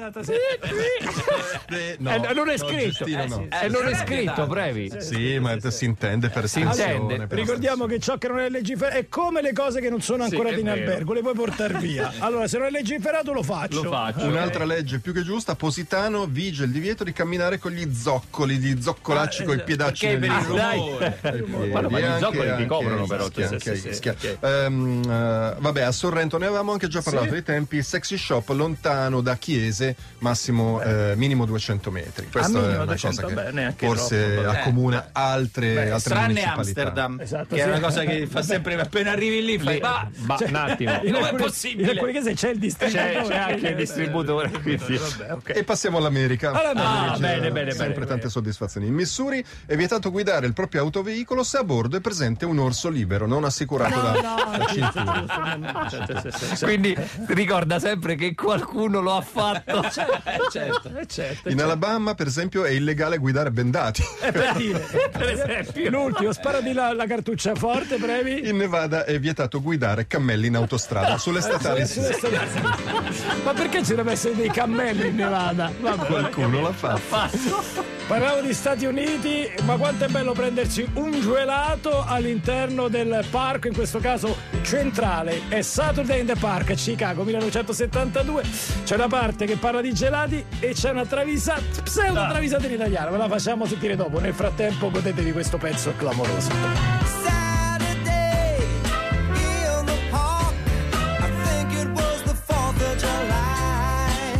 Eh, no, eh, non è no, scritto, Giustino, eh, no. sì. Eh, non è scritto, Brevi. Sì, ma si intende per Si estensione, intende. per Ricordiamo che ciò che non è legiferato è come le cose che non sono ancora è in vero. albergo, le puoi portare via. Allora, se non è legiferato, lo faccio. Lo faccio. Un'altra legge più che giusta, Positano vige il divieto di camminare con gli zoccoli, gli zoccolacci Ah, coi esatto. piedacci Perché nel per il viso. rumore. Ma no, ma gli anche- zoccoli ti anche coprono, a però. Ischia, Sì, anche a sì, sì, Ischia. ok. Ehm, eh, vabbè, a Sorrento ne avevamo anche già parlato Sì. dei tempi. Sexy shop lontano da chiese, massimo eh, minimo duecento metri. Questa minimo è una duecento, cosa che beh, neanche forse troppo, accomuna altre, Beh, altre tranne municipalità. Amsterdam, Esatto, che è sì. una cosa che fa sempre appena arrivi lì, fai, ma, Ma un attimo. In com'è alcuni- possibile? In alcuni casi c'è il distributore. C'è, c'è anche il distributore, quindi. Vabbè, ok. E passiamo all'America. All'America. Ah, bene, bene, Sempre bene. tante soddisfazioni. In Missouri è vietato guidare il proprio autoveicolo se a bordo è presente un orso libero non assicurato da, da cintura. Quindi ricorda sempre che qualcuno lo ha fatto. certo, eh, certo. In Alabama, per esempio, è illegale guidare bendati. Eh, per dire, per esempio. L'ultimo, sparati la, la cartuccia forte, brevi. In Nevada è vietato guidare cammelli in autostrada. Sulle statali sì. Sulle statali. Ma perché ci deve essere dei cammelli in Nevada? Vabbè, Qualcuno l'ha fatto. Parliamo di Stati Uniti, ma quanto è bello prendersi un gelato all'interno del parco, in questo caso centrale. È Saturday in the Park, Chicago, millenovecentosettantadue. C'è una parte che parla di gelati e c'è una travisata, pseudo travisata in italiano. Ve la facciamo sentire dopo. Nel frattempo godetevi questo pezzo clamoroso. Saturday in the park. I think it was the fourth of July.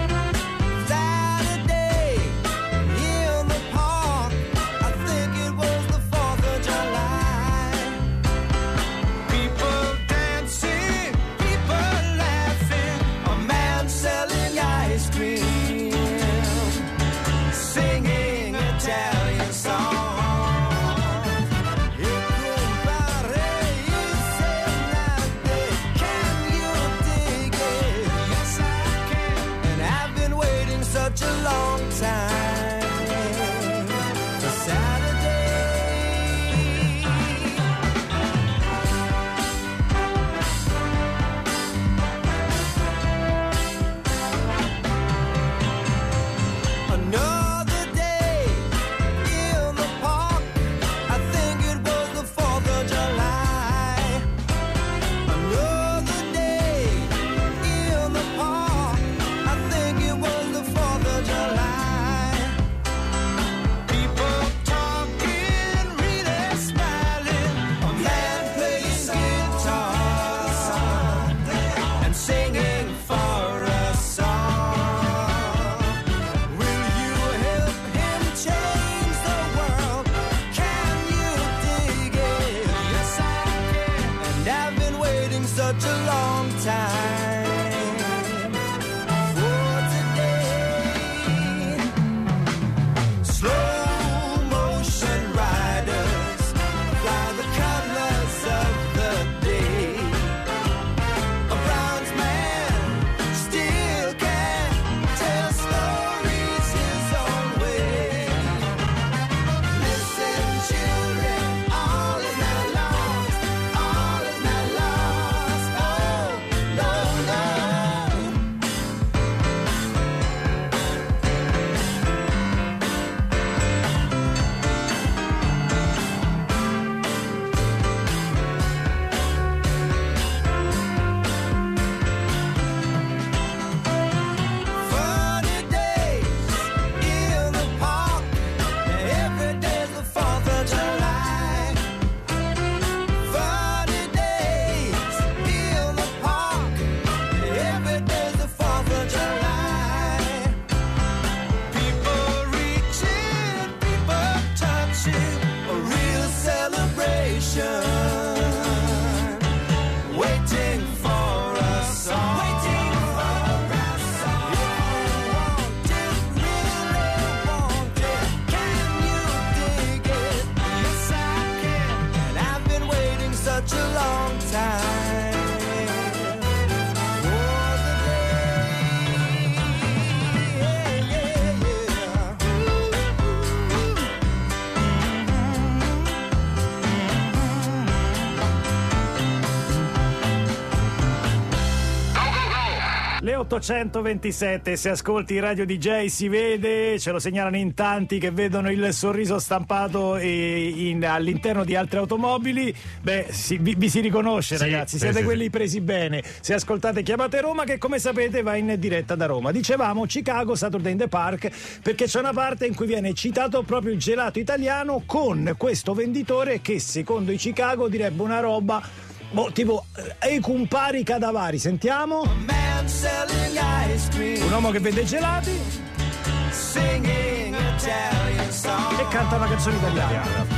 Saturday in the park. I think it was the fourth of July. People dancing, people laughing. A man selling ice cream, singing Italian songs. Such a long time for Saturday. Another day in the park. I think it was the fourth of July. Another day in the park. I think it was the fourth of July. People talking, really smiling. A man plays guitar and singing for a song. Will you help him change the world? Can you dig it? Yes, I can. And I've been waiting such a long time for today. Slow motion riders fly the colors of the day. A bronze man still can tell stories his own way. Listen, children, all is not lost. All is not lost. Oh, no, no. Funny days in the park. Every day's the fourth of July. Funny days in the park. Every day's the fourth of July. People reaching, people touching. A real celebration. Waiting for a song. Waiting for a song. If you want it, really want it, can you dig it? Yes, I can. And I've been waiting such a long time for the day. Yeah, yeah, yeah. ottocentoventisette, se ascolti Radio D J si vede, ce lo segnalano in tanti che vedono il sorriso stampato in, all'interno di altre automobili. Beh, si, vi, vi si riconosce, sì, ragazzi, siete sì, quelli sì. presi bene. Se ascoltate Chiamate Roma, che come sapete va in diretta da Roma. Dicevamo Chicago Saturday in the Park, perché c'è una parte in cui viene citato proprio il gelato italiano con questo venditore che secondo i Chicago direbbe una roba boh, tipo e compari cadavari. Sentiamo un uomo che vende gelati e canta una canzone italiana.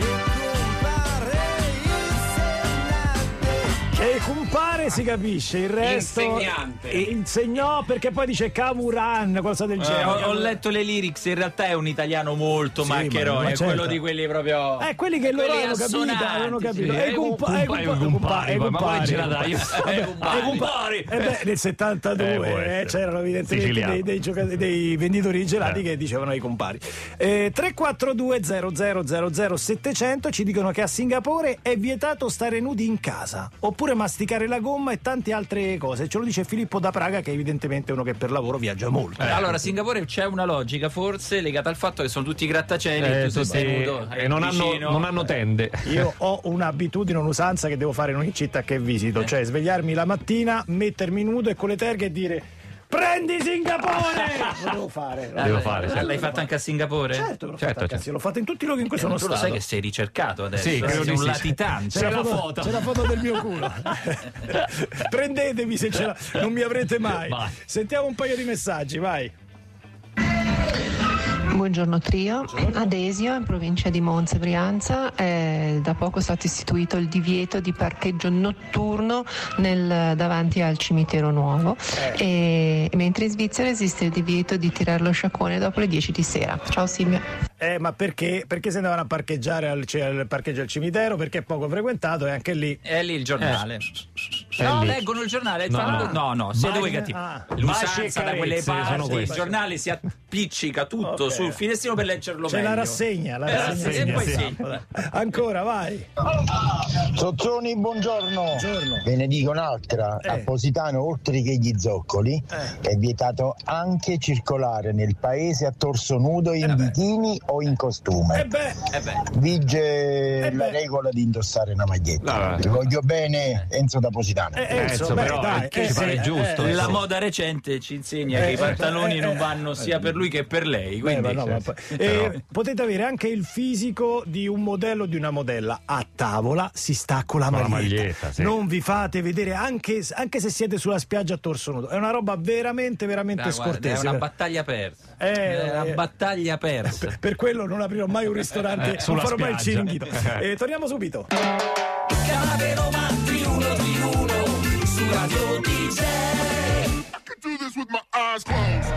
E compare si capisce, il resto insegnante insegnò, perché poi dice Camuran, qualcosa del genere. Eh, ho, ho letto le lyrics, in realtà è un italiano molto sì, maccherone, ma è certo. quello di quelli proprio eh quelli che loro hanno capito, avevano capito. Sì, e compari, ma poi gelataio. E compari. E beh, nel settantadue eh, c'erano evidentemente dei, dei, giocatori, dei venditori di gelati eh. che dicevano ai compari. Eh, tre quattro due zero zero zero zero settecento ci dicono che a Singapore è vietato stare nudi in casa, oppure masticare la gomma e tante altre cose. Ce lo dice Filippo da Praga, che evidentemente è uno che per lavoro viaggia molto. Eh. Allora, a Singapore c'è una logica forse legata al fatto che sono tutti grattacieli eh, e tu sei nudo e non hanno, non hanno tende. Io ho un'abitudine, un'usanza che devo fare in ogni città che visito, eh. cioè svegliarmi la mattina, mettermi nudo e con le terghe e dire prendi Singapore! Lo devo fare. Lo devo fare. Certo. L'hai fatto anche a Singapore? Certo, l'ho, certo, fatto certo. l'ho fatto in tutti i luoghi in cui eh, sono tu stato. Tu lo sai che sei ricercato adesso. Sì, sei un sì, latitante. C'è, c'è, la foto, c'è la foto del mio culo. Prendetemi se ce la... non mi avrete mai. Vai. Sentiamo un paio di messaggi, vai. Buongiorno trio, ad Esio in provincia di Monza Brianza è da poco stato istituito il divieto di parcheggio notturno nel, davanti al cimitero nuovo eh. e mentre in Svizzera esiste il divieto di tirare lo sciacquone dopo le dieci di sera. Ciao Silvia. Eh, ma perché? Perché se andavano a parcheggiare al, cioè, al parcheggio al cimitero? Perché è poco frequentato e anche lì. È lì il giornale. Eh. No, lì. leggono il giornale. No, fanno... no, no, siete voi cattivi. Ah. L'usanza da quelle parti, il giornale si appiccica tutto okay. sul finestrino per leggerlo C'è meglio. la rassegna, la eh, rassegna. E poi sì. sì. Ancora, vai. Sozzoni, buongiorno. Buongiorno. Ve ne dico un'altra. Eh. A Positano, oltre che gli zoccoli, eh. è vietato anche circolare nel paese a torso nudo in eh bikini o in costume. Eh beh. Eh beh. Vige eh la regola di indossare una maglietta. No. Vi voglio bene, Enzo da Positano. Eh, Enzo, Enzo beh, però dai, che eh, ci pare eh, giusto. Eh, la moda recente ci insegna eh, che i pantaloni eh, non vanno sia per lui che per lei. Quindi, beh, no, cioè, ma, eh, potete avere anche il fisico di un modello, di una modella. A tavola si sta con la con maglietta, la maglietta sì. Non vi fate vedere anche, anche se siete sulla spiaggia a torso nudo. È una roba veramente veramente da, scortese. Guarda, è una battaglia persa. Eh, è una eh, battaglia persa. Per, per quello non aprirò mai un ristorante, eh, non farò spiaggia. mai il ciringhito. Eh, torniamo subito. Chiamate Roma di uno di uno su Radio D J. I can do this with my eyes closed.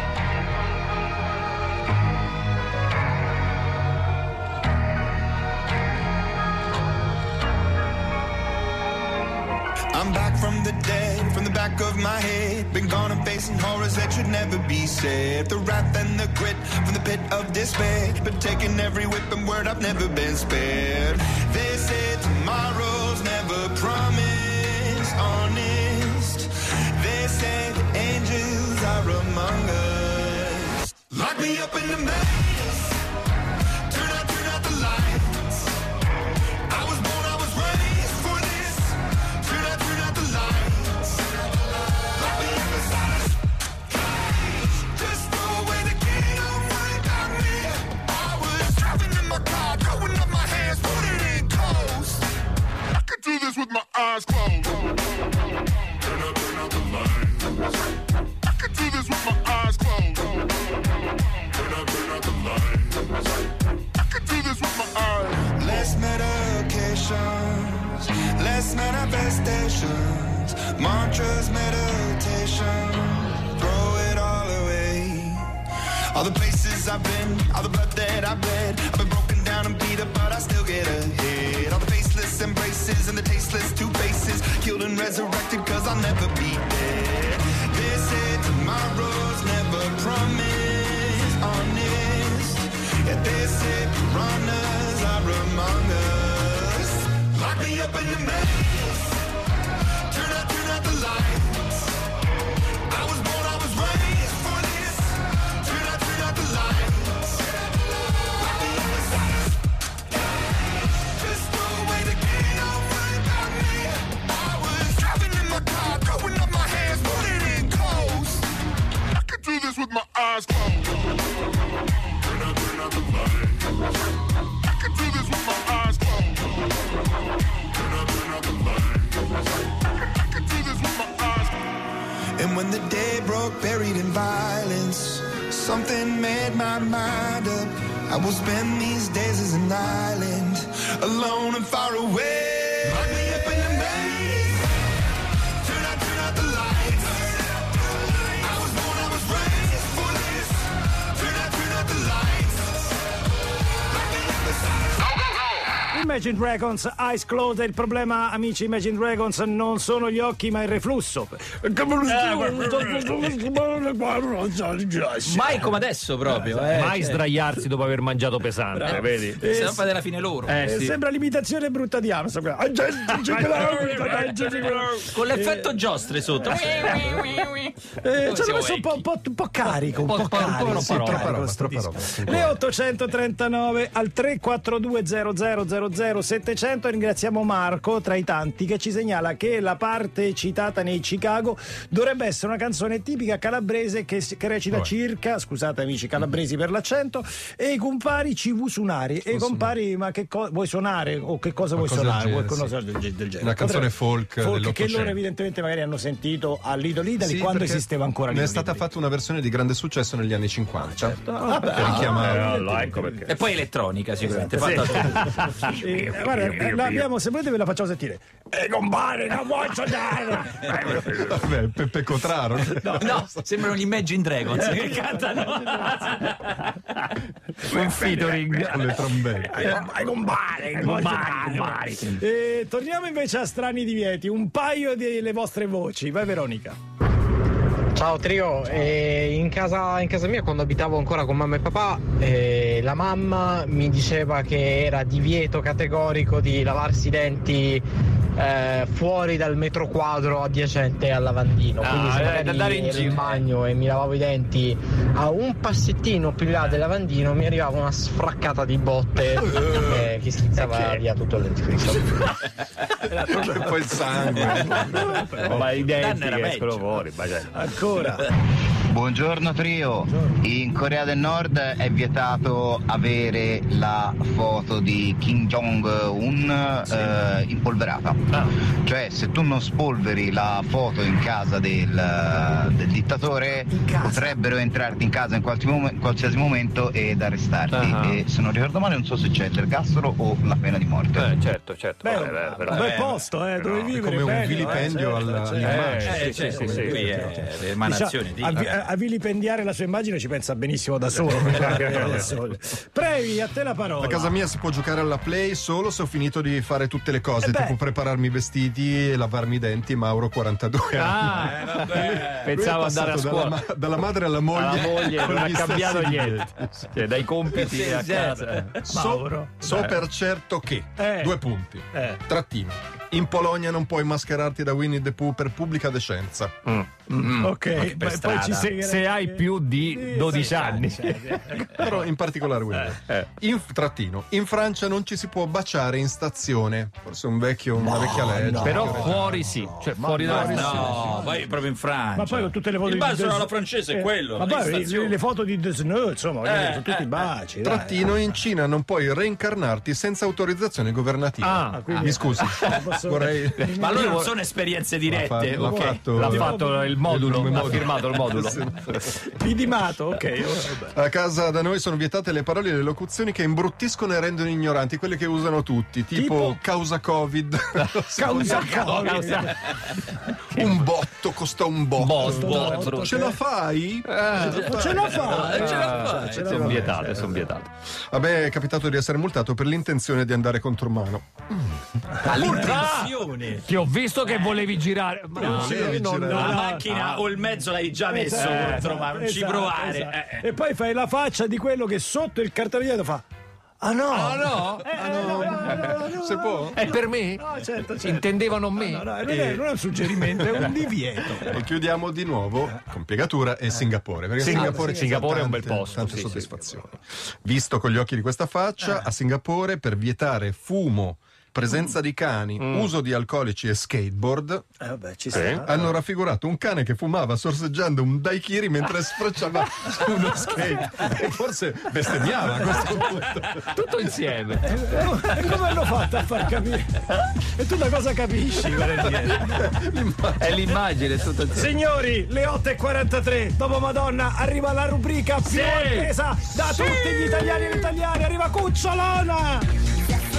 I'm back from the dead, from the back of my head. Been gone and facing horrors that should never be said. The wrath and the grit from the pit of despair. Been taking every whip and word, I've never been spared. They say tomorrow's never promised, honest. They say the angels are among us. Lock me up in the maze. Turn out, turn out the lights. I was born, I was raised for this. Turn out, turn out the lights. Lock me up inside a cage. Just throw away the key, don't worry about me. I was driving in my car, throwing up my hands, putting in clothes. I could do this with my eyes closed. Turn out, turn out the lights. I could do this with my eyes closed. Turn out, turn out the lights. I could do this with my eyes. Less medications, less manifestations, mantras, meditation, throw it all away. All the places I've been, all the blood that I've bled, I've been broken down and beat up, but I still get ahead. All the faceless embraces and the tasteless two faces, killed and resurrected cause I'll never be dead. They say tomorrow's never promised, honest. Yet they say piranhas are among us. Lock me up in the maze. Turn out, turn out the lights. another life. I can do this with my eyes closed. Turn up another life. I can do this with my eyes closed. And when the day broke, buried in violence, something made my mind up. I will spend these days as an island, alone and far away. Lock me up in the maze. Turn out, turn out the lights. I was born, I was raised for this. Turn out, turn out the lights. Lock me up inside. Go, go, go. Imagine Dragons, Eyes Closed. Il problema, amici, Imagine Dragons non sono gli occhi ma il reflusso. Mai come adesso proprio, eh. Mai sdraiarsi dopo aver mangiato pesante, Bravo. vedi? Eh, se no fate la fine loro. Eh, Eh, sì. Sembra l'imitazione brutta di Armstrong. Con l'effetto giostre sotto. Eh, ci hanno messo un po', un po', un po' carico, un po', po' carico. sì, troppa roba, sto troppa disco. roba. Le ottocentotrentanove al tre quattro due zero zero zero zero settecento. Ringraziamo Marco tra i tanti che ci segnala che la parte citata nei Chicago dovrebbe essere una canzone tipica calabrese che, che recita Oh. circa, scusate amici calabresi per l'accento, e i compari ci vu suonare. E i compari, ma che cosa vuoi suonare o che cosa vuoi Qualcosa suonare? del Qualcosa genere, del, sì. del genere. Una canzone folk che dell'Ottocento. loro evidentemente magari hanno sentito a Lido Italy Sì, quando perché esisteva ancora ne Lido è stata Italy. fatta una versione di grande successo negli anni cinquanta. Ah, beh, per richiamare. Eh, allora, ecco perché. E poi elettronica sicuramente. Sì. Fatta Eh, guarda, l'abbiamo, se volete ve la facciamo sentire. E compare, non voglio dare! Vabbè, Peppe Cotraro. No, no, sembrano gli Imagine Dragons che cantano. Un featuring con le trombette. E compare, non voglio dare! Eh, torniamo invece a strani divieti, un paio delle vostre voci. Vai Veronica. Ciao trio, eh, in, casa, in casa mia quando abitavo ancora con mamma e papà eh, la mamma mi diceva che era divieto categorico di lavarsi i denti eh, fuori dal metro quadro adiacente al lavandino. Ah, Quindi se eh, magari da andare in ero giro. in bagno e mi lavavo i denti a un passettino più in là del lavandino mi arrivava una sfraccata di botte eh, che schizzava via tutto il dentifricio. E poi il sangue. Ma i denti era che peggio. escono fuori. ma cioè- Ancora. Buongiorno trio, in Corea del Nord è vietato avere la foto di Kim Jong-un eh, impolverata, cioè se tu non spolveri la foto in casa del, del dittatore potrebbero entrarti in casa in qualsiasi, mom- qualsiasi momento ed arrestarti Ah. e se non ricordo male non so se c'è l'ergastolo o la pena di morte. Eh, certo, certo. Beh, Vabbè, beh, però- un bel posto, eh, dove È vivere. come un bello, vilipendio eh, certo, alla- certo. all'immagine. Eh, sì, cioè, sì, sì, qui sì. è l'emanazione Diciamo, di. a, vi- a vilipendiare la sua immagine ci pensa benissimo da solo. Da solo. Previ, a te la parola. A casa mia si può giocare alla play solo se ho finito di fare tutte le cose, Eh beh. tipo prepararmi i vestiti e lavarmi i denti. Mauro, quarantadue Ah, anni. pensavo Lui è andare a passato scuola. Dalla, ma- dalla madre alla moglie. Alla moglie con non ha gli cambiato stessi niente. Cioè, dai compiti a casa. So, Mauro. so per certo che Eh. due punti. Eh. Trattino. In Polonia non puoi mascherarti da Winnie the Pooh per pubblica decenza. Mm, ok, per poi, strada. poi ci segherei- Se hai più di dodici anni. Però in particolare Winnie. Eh. In, trattino. In Francia non ci si può baciare in stazione. Forse un vecchio, una vecchia legge. Però Vecchio fuori sì, cioè fuori No, dalla no, poi proprio in Francia. Ma poi con tutte le foto il di bacio Des- alla francese è eh, quello. Ma non è poi in le, stazione. le foto di The Snow, insomma, voglio Eh, dire, sono tutti eh, baci. dai. Trattino, in Cina non puoi reincarnarti senza autorizzazione governativa. Ah, quindi- mi scusi, posso- vorrei. Ma allora non sono esperienze dirette. L'ha ok. fatto, L'ha fatto il modulo, il ha modulo. firmato il modulo. Pidimato, ok. vabbè. A casa da noi sono vietate le parole e le locuzioni che imbruttiscono e rendono ignoranti, quelle che usano tutti, tipo, Tipo? causa Covid. Causa Covid. Causa- Un botto costa un botto. Botto, Botto. brutto. Ce la fai? Ma ce la fa, eh, ce la fa, ce la Sono fa. vietate, sono vietate. A me è capitato di essere multato per l'intenzione di andare contromano. All'intenzione. Ti ho visto che volevi girare. Ma Non no, devi non- girare. non- La no. macchina o il mezzo l'hai già messo Esatto, contro, ma non ci esatto, provare. esatto. Eh, eh. E poi fai la faccia di quello che sotto il cartone dietro fa. Ah no! Ah no? Eh, no, no, no, Se può? È per me? No, certo, certo. Intendevano me? No, no, non, è, non è un suggerimento, è un divieto. E chiudiamo di nuovo con piegatura e Singapore. Perché Sing- Singapore, sì, ci dà Singapore è un bel tante- posto, Tante sì, soddisfazioni. Visto con gli occhi di questa faccia, a Singapore per vietare fumo presenza di cani, Mm. uso di alcolici e skateboard, Eh, vabbè, ci sì, sta. hanno raffigurato un cane che fumava sorseggiando un daiquiri mentre sfrecciava su uno skate e forse bestemmiava a questo punto. Tutto insieme. E come hanno fatto a far capire? E tu da cosa capisci? È l'immagine tutto insieme. Signori, le otto e quarantatré, dopo Madonna arriva la rubrica più Sì. attesa da Sì. tutti gli italiani e gli italiani, arriva Cucciolona!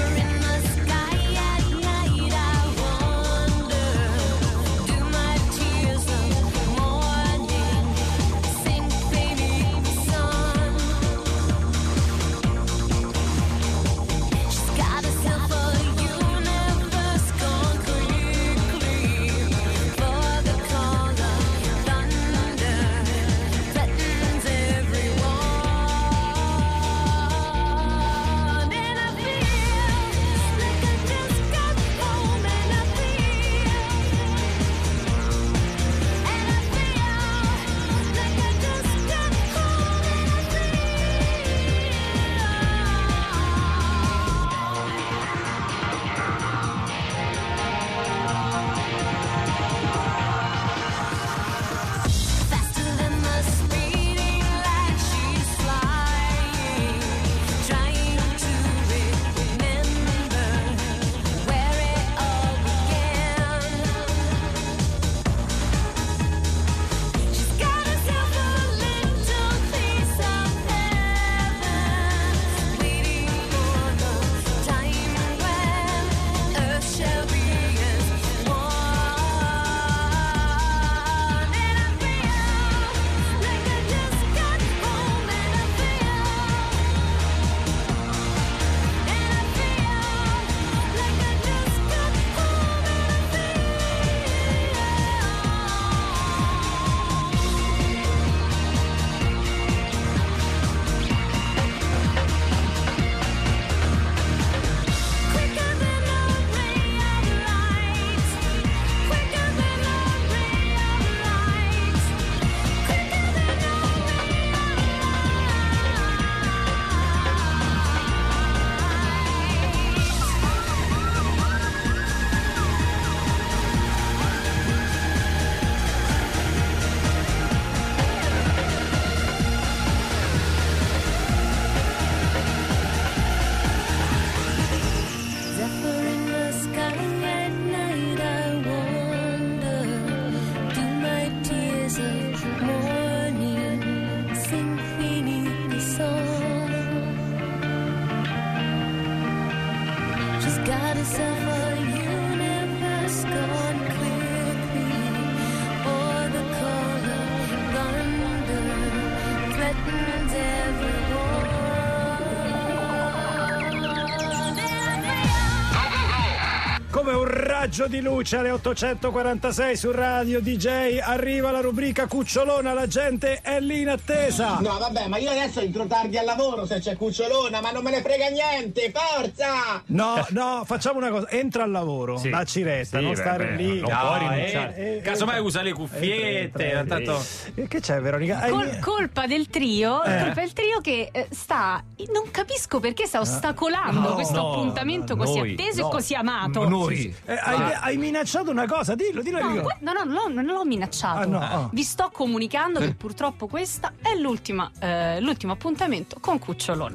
Come un raggio di luce alle ottocentoquarantasei su Radio D J arriva la rubrica Cucciolona, la gente è lì in attesa. No vabbè, ma io adesso entro tardi al lavoro se c'è Cucciolona, ma non me ne frega niente, forza! No, no, facciamo una cosa, entra al lavoro, Sì. dacci retta, Sì, non beh, stare beh, lì. non puoi rinunciare. eh, eh, Casomai eh, usa le cuffiette. eh, eh, tanto... eh, Che c'è, Veronica? Hai- Col- colpa del trio, Eh. colpa del trio che eh, sta, non capisco perché sta ostacolando No, questo no, appuntamento no, così noi, atteso no. e così amato. Noi. Eh, hai, hai minacciato una cosa, dillo, dillo. No, dillo. que- no, no, no, non l'ho minacciato. Ah, no, ah. Vi sto comunicando che purtroppo questa è l'ultima, eh, l'ultimo appuntamento con Cucciolona.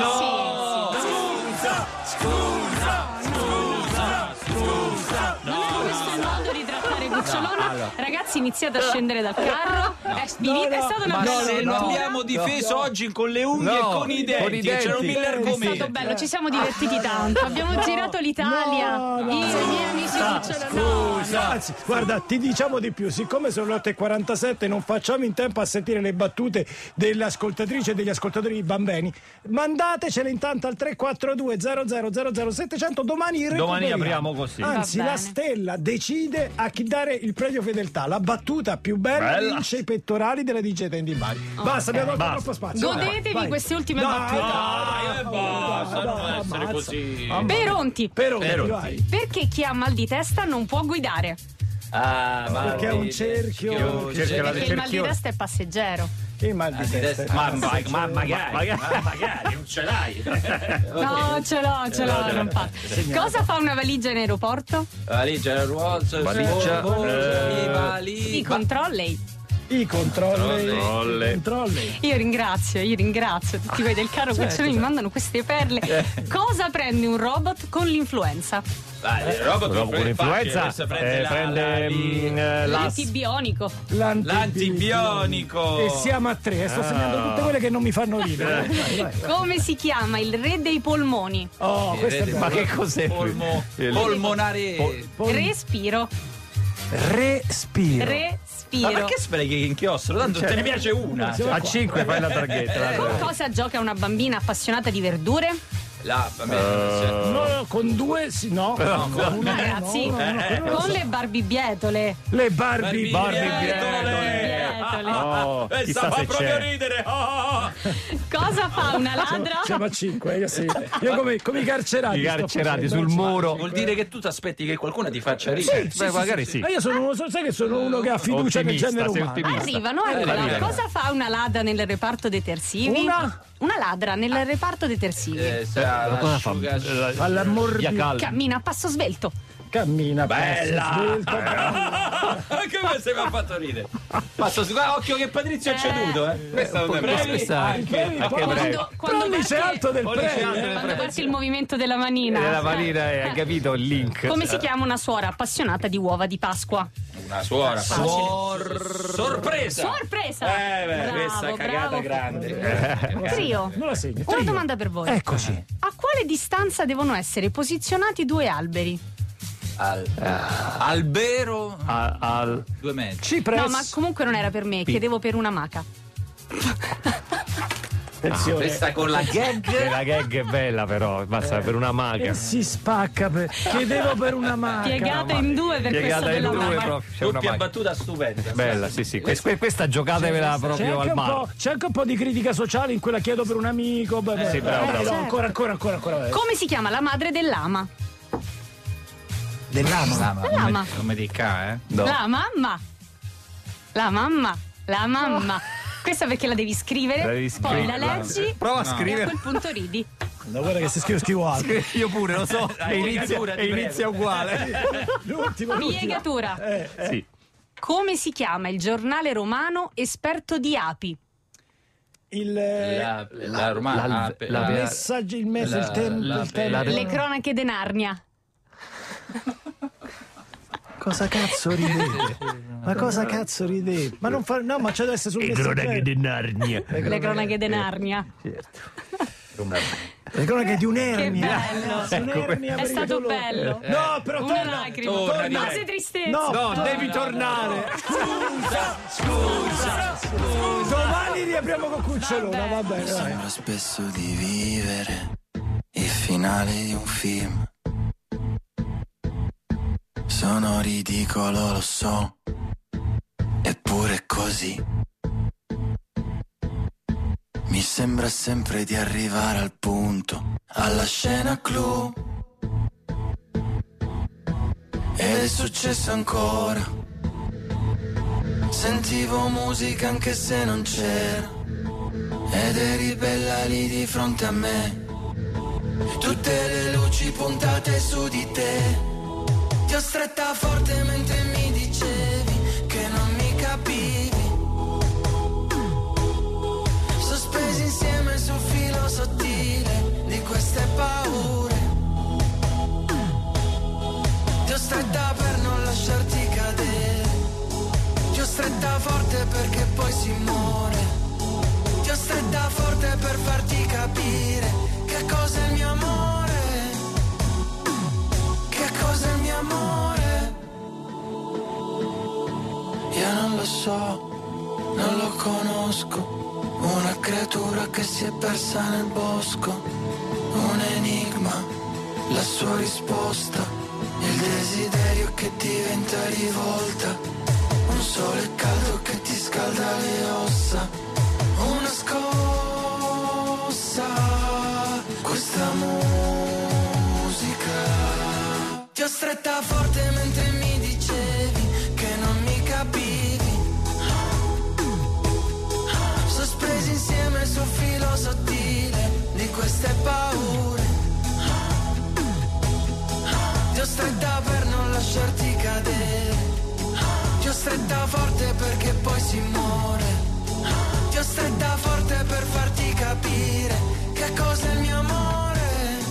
No! Sì, sì. Scusa, scusa, scusa, scusa. Non è questo il modo di trattare Cucciolona. No, allora. Ragazzi, iniziate a scendere dal carro. È, No, è no, stata una Ma bella se lo avventura. abbiamo difeso no. oggi con le unghie e No, con i con i denti, c'erano denti. mille È argomenti. stato bello, ci siamo divertiti tanto. Abbiamo girato l'Italia. No, no. Io e i miei amici Ah, Cucciolona. scusa. Anzi, guarda, ti diciamo di più, siccome sono le otto e quarantasette non facciamo in tempo a sentire le battute delle ascoltatrici e degli ascoltatori di Bambini, mandatecele intanto al tre quattro due zero zero zero zero settecento, domani recuperiamo. Domani apriamo così. Anzi, Va la bene. stella decide a chi dare il premio fedeltà. La battuta più bella, Bella. vince i pettorali della D J Tendi Bari. Basta, abbiamo dato Basta. troppo spazio. Godetevi Vai. queste ultime No, battute. Dai, e basta, non no, essere ammazza. così. Peronti. Peronti, Peronti. vai. Perché chi ha mal di testa non può guidare? Ah, ma Perché è un cerchio. cerchio la- Perché il mal di cerchione. testa è passeggero. Il mal di testa. Ma, ma, ma magari, magari, ma magari, non ce l'hai. No, ce l'ho, ce l'ho, non fa. Cosa fa una valigia in aeroporto? Valigia in aeroporto. Valigia. I vali. I controllei. I controlli. Controlle. controlli. Io ringrazio, io ringrazio tutti quelli del caro certo, Cucciolino, mi mandano queste perle. Cosa prende un robot con l'influenza? Dai, il robot Dopo con l'influenza prende, eh, la, prende la, mm, eh, l'as- L'antibionico. l'antibionico. E siamo a tre, sto segnando tutte quelle che non mi fanno ridere. Vai, vai, vai. Come si chiama il re dei polmoni? Oh, questo è bello. Ma che cos'è? Polmo, Il- polmonare. Pol- Pol- Respiro. Respiro. Respiro. Ma perché speri che inchiostro? Tanto te ne piace una. Cioè, A cinque fai la targhetta. Con cosa gioca una bambina appassionata di verdure? La, vabbè, Uh, No, no, con due sì, no. No, con una, Ragazzi, no, no, no, quello lo con so. le barbibietole. Le Barbie. Barbibietole. Oh, Eh, chissà sta fa se proprio c'è. ridere. Oh. Cosa fa una ladra? Siamo a cinque, io sì. Io come, come i carcerati. I sto carcerati facendo, sul sì. muro. Vuol dire che tu ti aspetti che qualcuno ti faccia ridere. Sì, Beh, sì, magari sì, sì. Ma io sono uno, sai che sono uno che ha fiducia nel Ottimista, genere sei umano. ottimista. Arrivano, arrivano. arrivano. Cosa fa una ladra nel reparto detersivi? Una? Una ladra nel reparto detersivi. Eh, sa, Ma cosa fa? asciuga- La- Alla morbi- Yacal. Cammina a passo svelto. Cammina, Bella! passo svelto. Come se mi ha fatto ridere? Passo su, guarda, occhio che Patrizio è ceduto, eh. Questa non è Questa- breve. questa anche, anche breve. Quando, quando Pollice parte- alto del Pollice premio. alto del quando premio. parte il movimento della manina. Eh, La manina, hai capito il link? Come si chiama una suora appassionata di uova di Pasqua? Una suora. Facile. Sor- sorpresa. Sorpresa! Eh, beh, Bravo, questa cagata bravo. grande. Trio, Non la segni. una Trio. domanda per voi. Eccoci. A quale distanza devono essere posizionati due alberi? Al, albero. A- al Due metri. Cipress. No, ma comunque non era per me, chiedevo per una maca. Attenzione. Questa con la gag. Eh, la gag è bella però, basta per una maga. E si spacca. Per... Chiedevo per una marca. Piegata in due per Piegata questa in della due maca. proprio. C'è una Doppia maga. battuta stupenda. Bella, sì, sì. Questa, questa giocatevela C'è proprio anche, al un mare. po', c'è anche un po' di critica sociale in quella chiedo per un amico. Beh, beh, sì, bravo, eh, bravo. no, Certo. ancora, ancora, ancora, ancora. vai. Come si chiama la madre dell'ama? Dell'ama. Lama, La lama. come, come di K, eh? No. La mamma. La mamma. La mamma. Questa perché la devi scrivere, La devi poi scrivere. la leggi Prova a e a scrivere. quel punto ridi. No, guarda che se scrivo scrivo altro. Io pure lo so, e inizia, piegatura, ti e inizia uguale. L'ultimo, l'ultimo. Piegatura. Eh, eh. Sì. Come si chiama il giornale romano esperto di api? Il, La, la romana. la- ah, per- la- il la- messaggio, il messaggio, la- il tempo. la- il tempo. la- Le cronache de Narnia. Cosa cazzo ridete? Ma cosa cazzo ridete? Ma non fa. No, ma c'è deve essere sul messaggero. di Narnia. Le cronache de Narnia. Le cronache di Che un'ernia. bello. Sì, un'ernia È per stato il dolore. bello. No, però Una torna. lacrima. torna. Base tristezza. No, No, devi tornare. Scusa, scusa, scusa. Domani riapriamo con Cucciolona, va bene. vai. Sembra spesso di vivere il finale di un film. Sono ridicolo, lo so, eppure è così. Mi sembra sempre di arrivare al punto, alla scena clou. Ed è successo ancora. Sentivo musica anche se non c'era. Ed eri bella lì di fronte a me. Tutte le luci puntate su di te. Ti ho stretta forte mentre mi dicevi che non mi capivi. Sospesi insieme sul filo sottile di queste paure. Ti ho stretta per non lasciarti cadere. Ti ho stretta forte perché poi si muore. Ti ho stretta forte per farti capire che cos'è il mio amore. Che cos'è il mio amore? Io non lo so, non lo conosco. Una creatura che si è persa nel bosco. Un enigma, la sua risposta. Il desiderio che diventa rivolta. Un sole caldo che ti scalda le ossa. Una scossa. Questa musica. Ti ho stretta forte mentre mi dicevi che non mi capivi. sul filo sottile di queste paure. Ti ho stretta per non lasciarti cadere, ti ho stretta forte perché poi si muore, ti ho stretta forte per farti capire che cos'è il mio amore.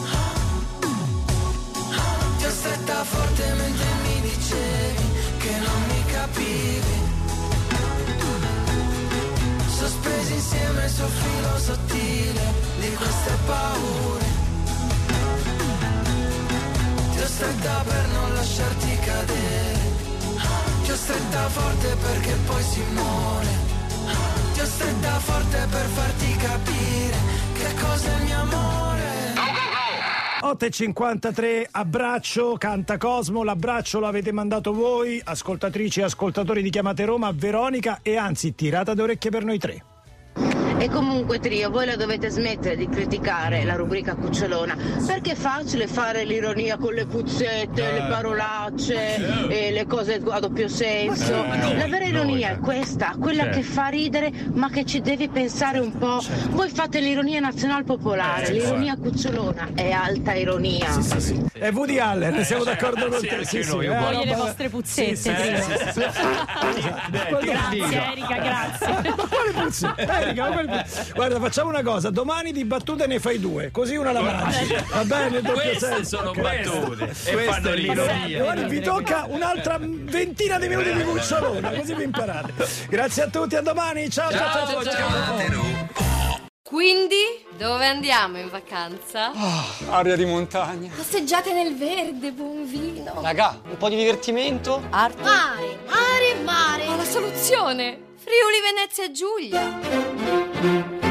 Ti ho stretta forte mentre mi dicevi che non mi capivi, sospesi insieme sul filo sottile di queste paure. Ti ho stretta per non lasciarti cadere, ti ho stretta forte perché poi si muore, ti ho stretta forte per farti capire che cos'è il mio amore. otto e cinquantatré, abbraccio, canta Cosmo, l'abbraccio lo avete mandato voi, ascoltatrici e ascoltatori di Chiamate Roma, Veronica, e anzi tirata d'orecchie per noi tre. E comunque trio, voi la dovete smettere di criticare la rubrica Cucciolona, perché è facile fare l'ironia con le puzzette, eh, le parolacce eh. e le cose a doppio senso. Eh, la vera ironia è questa, quella certo. che fa ridere ma che ci devi pensare un po'. Certo. Voi fate l'ironia nazional popolare, eh, l'ironia eh. Cucciolona è alta ironia. Sì, sì, sì. È Woody Allen, eh, siamo d'accordo con sì, te. Sì, sì, noi, sì, eh, voglio no, le ma... vostre puzzette. Sì, sì, sì, sì, sì. Grazie Erika, grazie. Ma quale puzzette? Erika, ma quale... Guarda, facciamo una cosa, domani di battute ne fai due, così una la mangi. Va bene? Queste senso. sono Okay. battute e fanno l'ironia. Domani vi tocca un'altra ventina di minuti di Cucciolona, così vi imparate. Grazie a tutti, a domani. Ciao, ciao, ciao. ciao, ciao. ciao. Quindi, dove andiamo in vacanza? Oh, aria di montagna. Passeggiate nel verde, buon vino. Raga, un po' di divertimento? Arte. Mare, mare, mare. Ma la soluzione? Friuli, Venezia e Giulia.